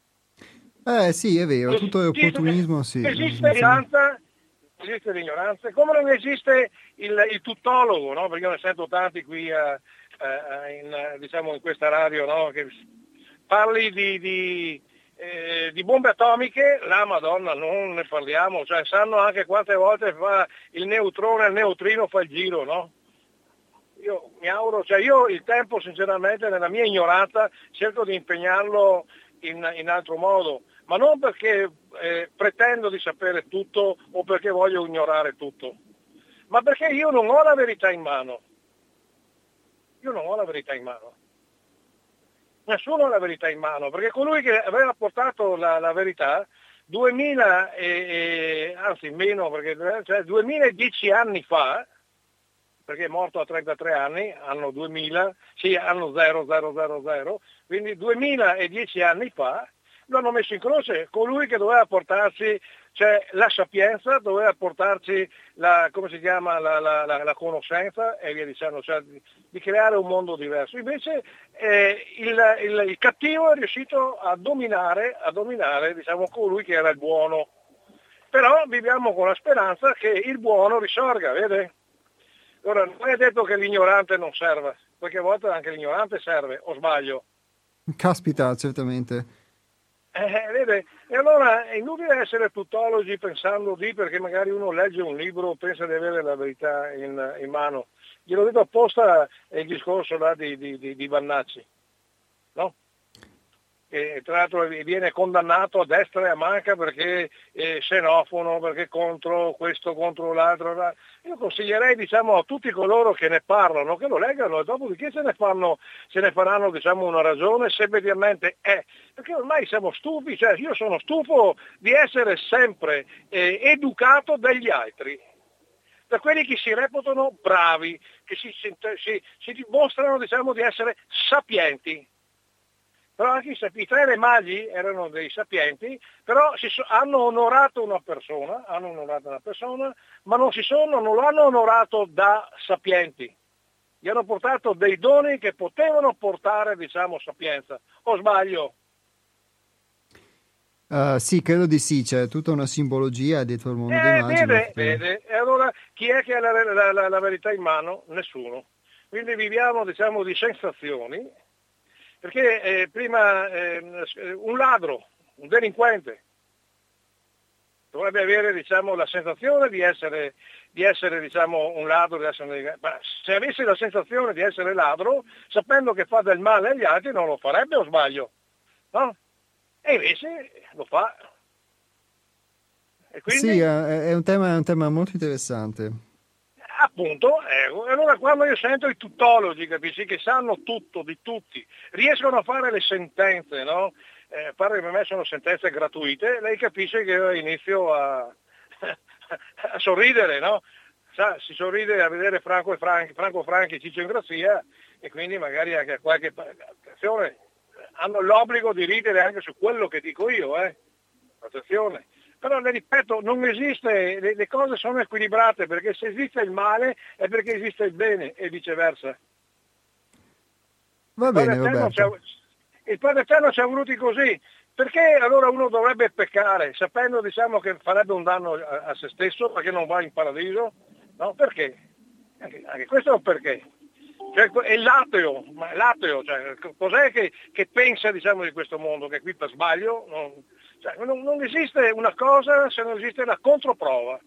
Speaker 1: Eh sì, è vero, tutto è opportunismo, sì.
Speaker 4: Esiste l'ignoranza, esiste l'ignoranza, come non esiste il, il tuttologo, no? Perché io ne sento tanti qui a, a, in, diciamo, in questa radio, no? Che parli di, di, eh, di bombe atomiche, la Madonna, non ne parliamo, cioè sanno anche quante volte fa il neutrone, il neutrino fa il giro, no? Io mi auguro, cioè io il tempo sinceramente nella mia ignoranza cerco di impegnarlo in, in altro modo, ma non perché eh, pretendo di sapere tutto o perché voglio ignorare tutto, ma perché io non ho la verità in mano. Io non ho la verità in mano. Nessuno ha la verità in mano, perché colui che aveva portato la, la verità duemila e, e, anzi meno, perché cioè duemiladieci anni fa, perché è morto a trentatré anni, hanno duemila, sì, hanno zero zero zero zero, quindi duemiladieci anni fa lo hanno messo in croce, colui che doveva portarci, cioè la sapienza, doveva portarci la, come si chiama, la, la, la, la conoscenza e via dicendo, cioè di, di creare un mondo diverso. Invece eh, il, il, il cattivo è riuscito a dominare, a dominare, diciamo, colui che era il buono. Però viviamo con la speranza che il buono risorga, vede? Ora, non è detto che l'ignorante non serva, qualche volta anche l'ignorante serve, o sbaglio?
Speaker 1: Caspita, certamente.
Speaker 4: Eh, vede? E allora è inutile essere tuttologi pensando di, perché magari uno legge un libro e pensa di avere la verità in, in mano. Glielo vedo apposta il discorso là di, di, di, di Vannacci, no? E tra l'altro viene condannato a destra e a manca perché è xenofono, perché contro questo, contro l'altro. Io consiglierei, diciamo, a tutti coloro che ne parlano che lo leggano e dopodiché se ne fanno, se ne faranno, diciamo, una ragione se effettivamente è, perché ormai siamo stufi, cioè io sono stufo di essere sempre eh, educato dagli altri, da quelli che si reputano bravi, che si, si, si dimostrano, diciamo, di essere sapienti. Però anche i, i tre re magi erano dei sapienti, però si so, hanno onorato una persona, hanno onorato una persona, ma non si sono, non lo hanno onorato da sapienti. Gli hanno portato dei doni che potevano portare, diciamo, sapienza. O sbaglio?
Speaker 1: Uh, sì, credo di sì, c'è tutta una simbologia dietro il mondo
Speaker 4: eh,
Speaker 1: dei magi.
Speaker 4: Vede, vede. E allora chi è che ha la, la, la, la verità in mano? Nessuno. Quindi viviamo, diciamo, di sensazioni. Perché eh, prima eh, un ladro, un delinquente, dovrebbe avere, diciamo, la sensazione di essere, di essere diciamo, un ladro, di essere, ma se avesse la sensazione di essere ladro, sapendo che fa del male agli altri, non lo farebbe, o sbaglio? No? E invece lo fa. E quindi,
Speaker 1: sì, è un tema, è un tema molto interessante.
Speaker 4: Appunto, ecco. E allora quando io sento i tuttologi, capisci, che sanno tutto di tutti, riescono a fare le sentenze, no? Eh, pare che per me sono sentenze gratuite, lei capisce che io inizio a, a sorridere, no? sa, si sorride a vedere Franco e Franchi, Franco Franchi, Ciccio Ingrazia, e quindi magari anche qualche attenzione, hanno l'obbligo di ridere anche su quello che dico io, eh. Attenzione. Però le ripeto, non esiste, le, le cose sono equilibrate, perché se esiste il male è perché esiste il bene e viceversa.
Speaker 1: Va
Speaker 4: il
Speaker 1: bene,
Speaker 4: Padre
Speaker 1: Roberto.
Speaker 4: Il Padre Eterno ci ha voluti così. Perché allora uno dovrebbe peccare sapendo, diciamo, che farebbe un danno a, a se stesso perché non va in paradiso? No, perché? Anche, anche questo è un perché. Cioè, è l'ateo, ma l'ateo, cioè, cos'è che, che pensa, diciamo, di questo mondo? Che qui per sbaglio non, cioè, non, non esiste una cosa se non esiste la controprova.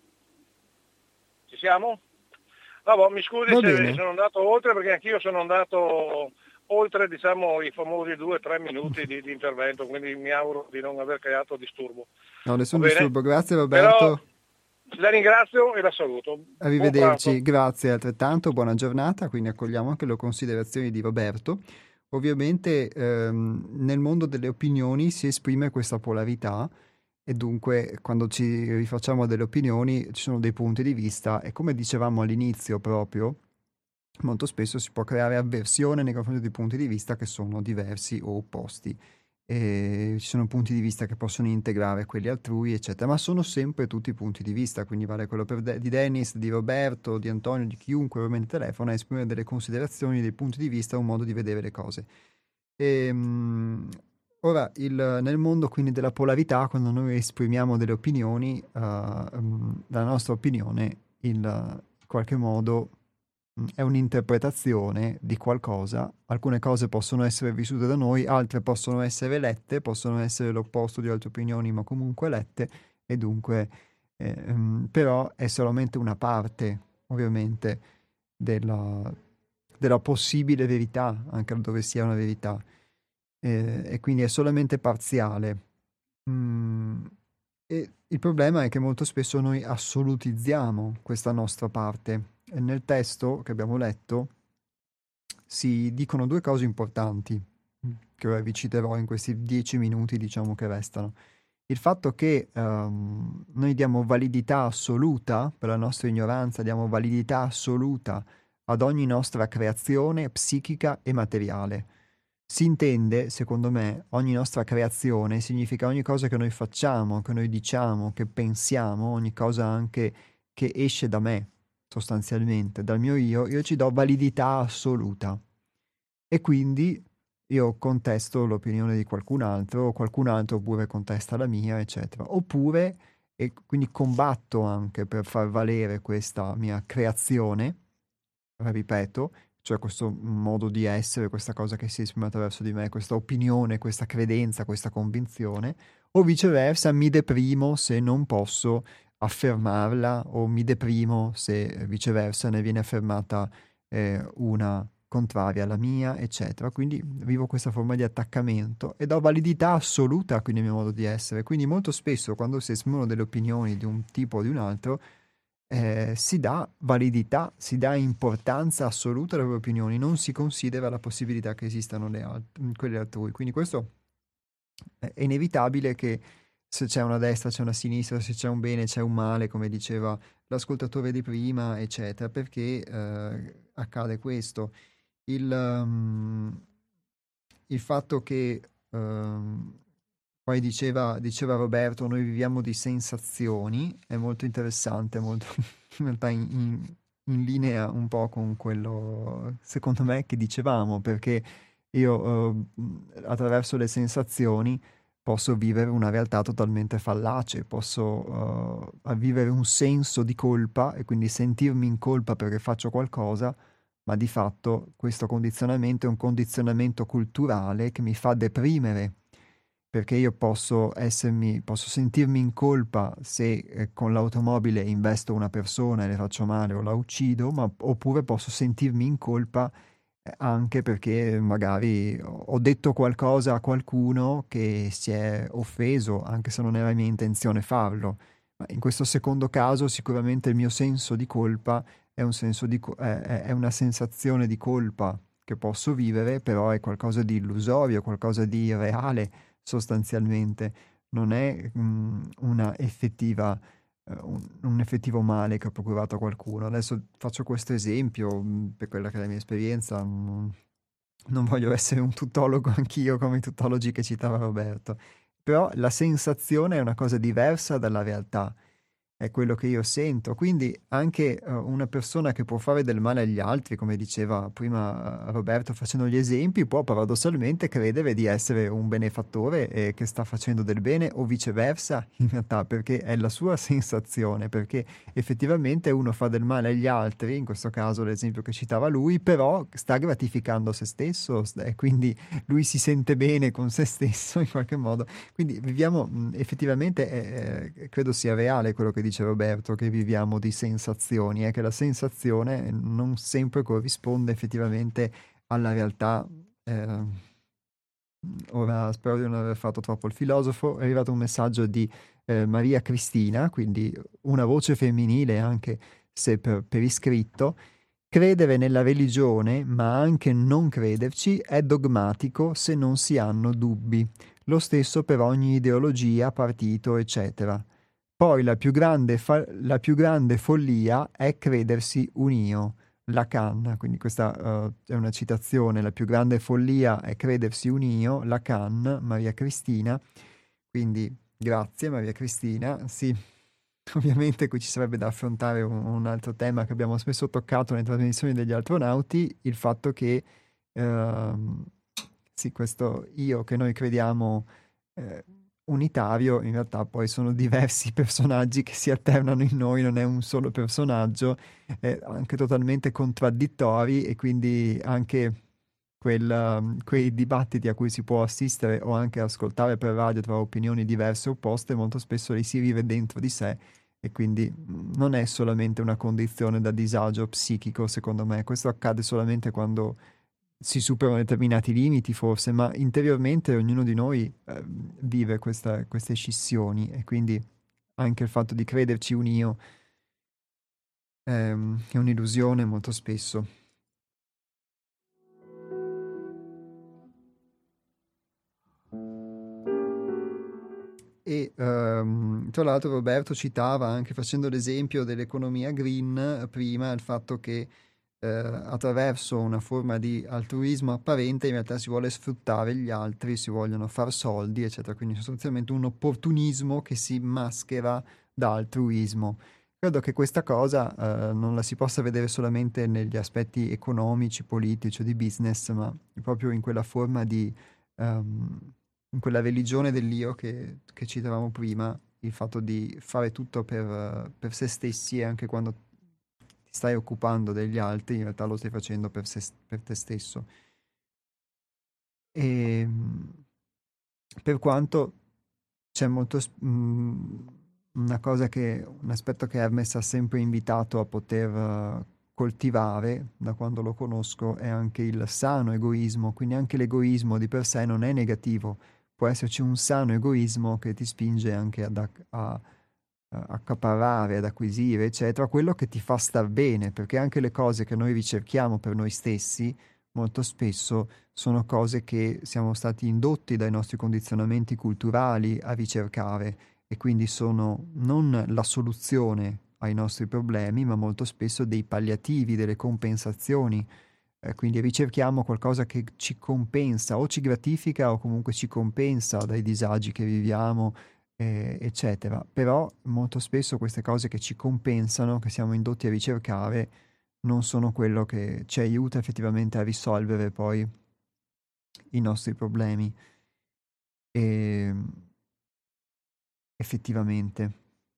Speaker 4: Ci siamo? Vabbè, mi scusi
Speaker 1: Va
Speaker 4: se
Speaker 1: bene.
Speaker 4: sono andato oltre, perché anch'io sono andato oltre, diciamo, i famosi due o tre minuti di, di intervento, quindi mi auguro di non aver creato disturbo.
Speaker 1: No, nessun
Speaker 4: Va bene?
Speaker 1: disturbo. Grazie, Roberto.
Speaker 4: Però la ringrazio e la saluto. Buon
Speaker 1: Arrivederci,
Speaker 4: pranzo.
Speaker 1: grazie altrettanto, buona giornata, quindi accogliamo anche le considerazioni di Roberto. Ovviamente ehm, nel mondo delle opinioni si esprime questa polarità e dunque quando ci rifacciamo delle opinioni ci sono dei punti di vista e come dicevamo all'inizio proprio, molto spesso si può creare avversione nei confronti di punti di vista che sono diversi o opposti. E ci sono punti di vista che possono integrare quelli altrui, eccetera, ma sono sempre tutti punti di vista, quindi vale quello per De- di Dennis, di Roberto, di Antonio, di chiunque ovviamente telefona, esprimere delle considerazioni, dei punti di vista, un modo di vedere le cose. E, mh, ora, il, nel mondo quindi della polarità, quando noi esprimiamo delle opinioni, uh, um, la nostra opinione il, in qualche modo è un'interpretazione di qualcosa, alcune cose possono essere vissute da noi, altre possono essere lette, possono essere l'opposto di altre opinioni, ma comunque lette, e dunque, eh, ehm, però è solamente una parte, ovviamente, della, della possibile verità, anche dove sia una verità, eh, e quindi è solamente parziale. Mm, e il problema è che molto spesso noi assolutizziamo questa nostra parte. E nel testo che abbiamo letto si dicono due cose importanti, che ora vi citerò in questi dieci minuti, diciamo, che restano. Il fatto che ehm, noi diamo validità assoluta, per la nostra ignoranza, diamo validità assoluta ad ogni nostra creazione psichica e materiale. Si intende, secondo me, ogni nostra creazione significa ogni cosa che noi facciamo, che noi diciamo, che pensiamo, ogni cosa anche che esce da me, sostanzialmente, dal mio io, io ci do validità assoluta. E quindi io contesto l'opinione di qualcun altro, o qualcun altro pure contesta la mia, eccetera. Oppure, e quindi combatto anche per far valere questa mia creazione, ripeto, cioè questo modo di essere, questa cosa che si esprime attraverso di me, questa opinione, questa credenza, questa convinzione, o viceversa mi deprimo se non posso affermarla o mi deprimo se viceversa ne viene affermata eh, una contraria alla mia, eccetera. Quindi vivo questa forma di attaccamento e do validità assoluta quindi al mio modo di essere. Quindi molto spesso quando si esprimono delle opinioni di un tipo o di un altro, eh, si dà validità, si dà importanza assoluta alle proprie opinioni, non si considera la possibilità che esistano le alt- quelle altrui. Quindi questo è inevitabile che se c'è una destra, c'è una sinistra, se c'è un bene, c'è un male, come diceva l'ascoltatore di prima, eccetera, perché eh, accade questo. Il, um, il fatto che um, poi diceva, diceva Roberto, noi viviamo di sensazioni, è molto interessante, molto in realtà in, in- in linea un po' con quello, secondo me, che dicevamo, perché io eh, attraverso le sensazioni posso vivere una realtà totalmente fallace, posso eh, vivere un senso di colpa e quindi sentirmi in colpa perché faccio qualcosa, ma di fatto questo condizionamento è un condizionamento culturale che mi fa deprimere, perché io posso essermi, posso sentirmi in colpa se eh, con l'automobile investo una persona e le faccio male o la uccido, ma oppure posso sentirmi in colpa eh, anche perché magari ho ho detto qualcosa a qualcuno che si è offeso, anche se non era mia intenzione farlo. Ma in questo secondo caso sicuramente il mio senso di colpa è un senso di co- è, è- è una sensazione di colpa che posso vivere, però è qualcosa di illusorio, qualcosa di irreale sostanzialmente, non è mm, una effettiva un, un effettivo male che ha procurato a qualcuno. Adesso faccio questo esempio mh, per quella che è la mia esperienza. Non, non voglio essere un tuttologo anch'io come i tuttologi che citava Roberto, però la sensazione è una cosa diversa dalla realtà. È quello che io sento. Quindi anche eh, una persona che può fare del male agli altri, come diceva prima eh, Roberto facendo gli esempi, può paradossalmente credere di essere un benefattore e che sta facendo del bene o viceversa, in realtà, perché è la sua sensazione, perché effettivamente uno fa del male agli altri, in questo caso l'esempio che citava lui, però sta gratificando se stesso e quindi lui si sente bene con se stesso in qualche modo. Quindi viviamo mh, effettivamente, eh, eh, credo sia reale quello che dice Roberto, che viviamo di sensazioni, è che la sensazione non sempre corrisponde effettivamente alla realtà. Eh, ora spero di non aver fatto troppo il filosofo. È arrivato un messaggio di eh, Maria Cristina, quindi una voce femminile anche se per, per iscritto. Credere nella religione, ma anche non crederci, è dogmatico se non si hanno dubbi. Lo stesso per ogni ideologia, partito, eccetera. Poi la più grande, fa- la più grande follia è credersi un io. Lacan, quindi questa eh, è una citazione, la più grande follia è credersi un io, Lacan, Maria Cristina. Quindi grazie Maria Cristina. Sì, ovviamente qui ci sarebbe da affrontare un, un altro tema che abbiamo spesso toccato nelle trasmissioni degli astronauti, il fatto che ehm, sì, questo io che noi crediamo eh, unitario, in realtà poi sono diversi personaggi che si alternano in noi, non è un solo personaggio, è anche totalmente contraddittori e quindi anche quel, um, quei dibattiti a cui si può assistere o anche ascoltare per radio tra opinioni diverse e opposte, molto spesso li si vive dentro di sé e quindi mh, non è solamente una condizione da disagio psichico, secondo me. Questo accade solamente quando si superano determinati limiti, forse, ma interiormente ognuno di noi eh, vive questa- queste scissioni e quindi anche il fatto di crederci un io ehm, è un'illusione molto spesso. E ehm, tra l'altro Roberto citava anche facendo l'esempio dell'economia green eh, prima il fatto che eh, attraverso una forma di altruismo apparente in realtà si vuole sfruttare gli altri, si vogliono far soldi, eccetera. Quindi sostanzialmente un opportunismo che si maschera da altruismo. Credo che questa cosa eh, non la si possa vedere solamente negli aspetti economici, politici o di business, ma proprio in quella forma di ehm, in quella religione dell'io che, che citavamo prima, il fatto di fare tutto per, eh, per se stessi e anche quando ti stai occupando degli altri, in realtà lo stai facendo per, se- per te stesso. E mh, per quanto c'è molto, s- mh, una cosa che, un aspetto che Hermes ha sempre invitato a poter eh, coltivare, da quando lo conosco, è anche il sano egoismo, quindi anche l'egoismo di per sé non è negativo, può esserci un sano egoismo che ti spinge anche ad acc- a, a accaparrare, ad acquisire, eccetera, quello che ti fa star bene, perché anche le cose che noi ricerchiamo per noi stessi, molto spesso sono cose che siamo stati indotti dai nostri condizionamenti culturali a ricercare e quindi sono non la soluzione ai nostri problemi, ma molto spesso dei palliativi, delle compensazioni. Eh, quindi ricerchiamo qualcosa che ci compensa o ci gratifica o comunque ci compensa dai disagi che viviamo, eh, eccetera. Però molto spesso queste cose che ci compensano, che siamo indotti a ricercare, non sono quello che ci aiuta effettivamente a risolvere poi i nostri problemi. E effettivamente.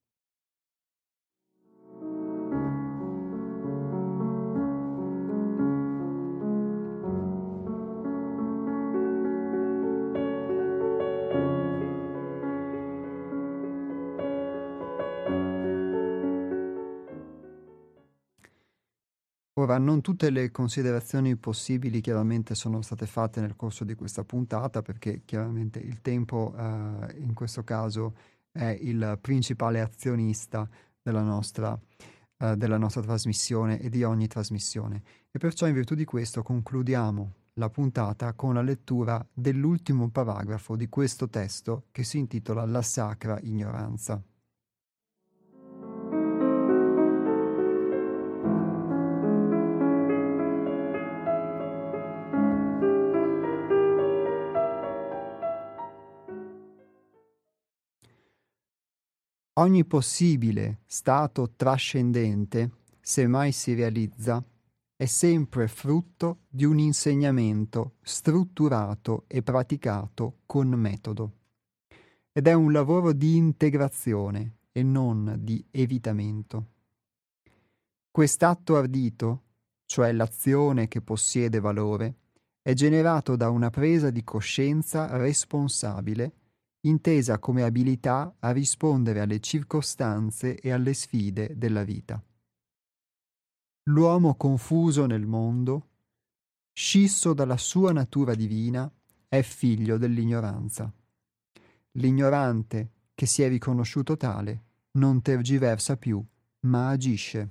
Speaker 1: Ora, non tutte le considerazioni possibili chiaramente sono state fatte nel corso di questa puntata, perché chiaramente il tempo eh, in questo caso è il principale azionista della nostra, eh, della nostra trasmissione e di ogni trasmissione. E perciò in virtù di questo concludiamo la puntata con la lettura dell'ultimo paragrafo di questo testo che si intitola La sacra ignoranza. Ogni possibile stato trascendente, se mai si realizza, è sempre frutto di un insegnamento strutturato e praticato con metodo. Ed è un lavoro di integrazione e non di evitamento. Quest'atto ardito, cioè l'azione che possiede valore, è generato da una presa di coscienza responsabile, intesa come abilità a rispondere alle circostanze e alle sfide della vita. L'uomo confuso nel mondo, scisso dalla sua natura divina, è figlio dell'ignoranza. L'ignorante, che si è riconosciuto tale, non tergiversa più, ma agisce.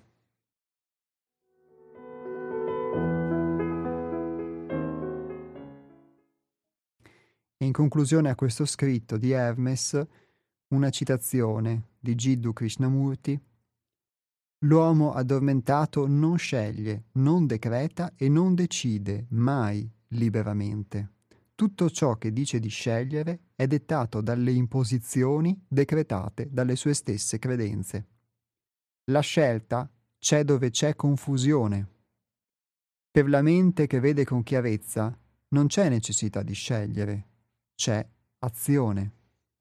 Speaker 1: E in conclusione a questo scritto di Hermes, una citazione di Jiddu Krishnamurti: l'uomo addormentato non sceglie, non decreta e non decide mai liberamente. Tutto ciò che dice di scegliere è dettato dalle imposizioni decretate dalle sue stesse credenze. La scelta c'è dove c'è confusione. Per la mente che vede con chiarezza non c'è necessità di scegliere, c'è azione.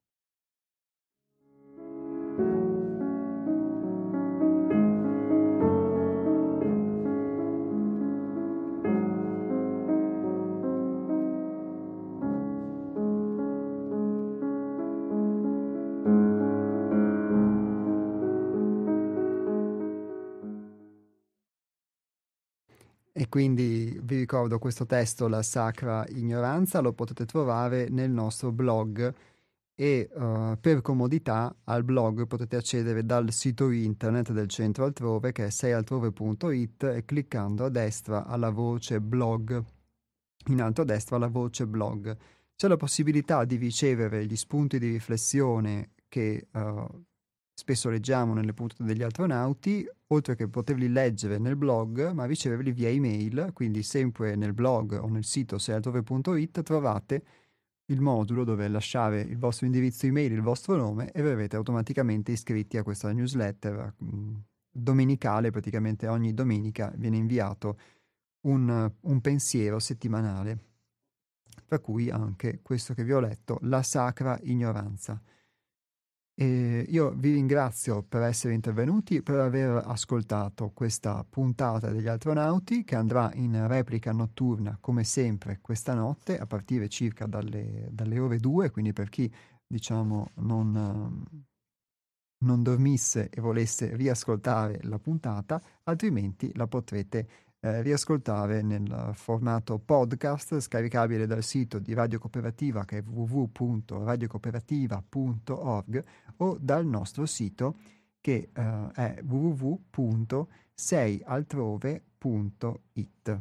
Speaker 1: E quindi vi ricordo questo testo, La Sacra Ignoranza, lo potete trovare nel nostro blog e uh, per comodità al blog potete accedere dal sito internet del Centro Altrove, che è sei altrove punto it, e cliccando a destra alla voce blog, in alto a destra alla voce blog. C'è la possibilità di ricevere gli spunti di riflessione che uh, spesso leggiamo nelle puntate degli astronauti, oltre che poterli leggere nel blog, ma riceverli via email, quindi sempre nel blog o nel sito sei altrove punto it trovate il modulo dove lasciare il vostro indirizzo email, il vostro nome, e verrete automaticamente iscritti a questa newsletter mh, domenicale. Praticamente ogni domenica viene inviato un, un pensiero settimanale, tra cui anche questo che vi ho letto, La Sacra Ignoranza. E io vi ringrazio per essere intervenuti, per aver ascoltato questa puntata degli Astronauti, che andrà in replica notturna come sempre questa notte a partire circa dalle, dalle ore due, quindi per chi diciamo non, non dormisse e volesse riascoltare la puntata, altrimenti la potrete eh, riascoltare nel formato podcast scaricabile dal sito di Radio Cooperativa, che è w w w punto radio cooperativa punto org, o dal nostro sito che eh, è w w w punto sei altrove punto it.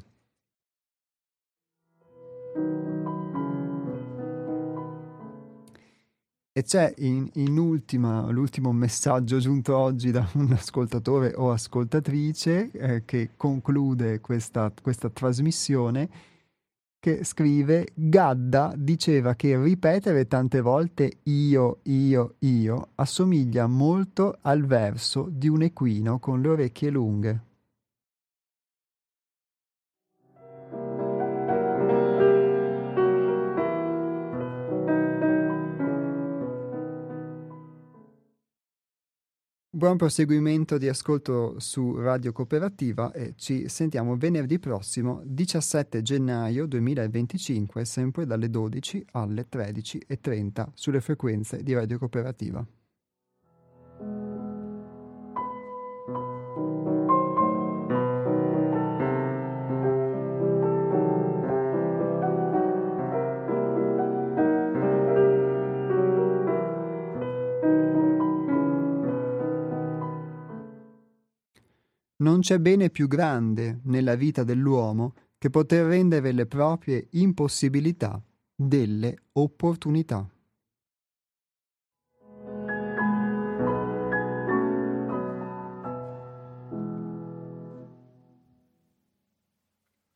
Speaker 1: E c'è in, in ultima, l'ultimo messaggio giunto oggi da un ascoltatore o ascoltatrice eh, che conclude questa, questa trasmissione, che scrive: Gadda diceva che ripetere tante volte io, io, io assomiglia molto al verso di un equino con le orecchie lunghe. Buon proseguimento di ascolto su Radio Cooperativa e ci sentiamo venerdì prossimo, diciassette gennaio duemilaventicinque, sempre dalle dodici alle tredici e trenta sulle frequenze di Radio Cooperativa. Non c'è bene più grande nella vita dell'uomo che poter rendere le proprie impossibilità delle opportunità.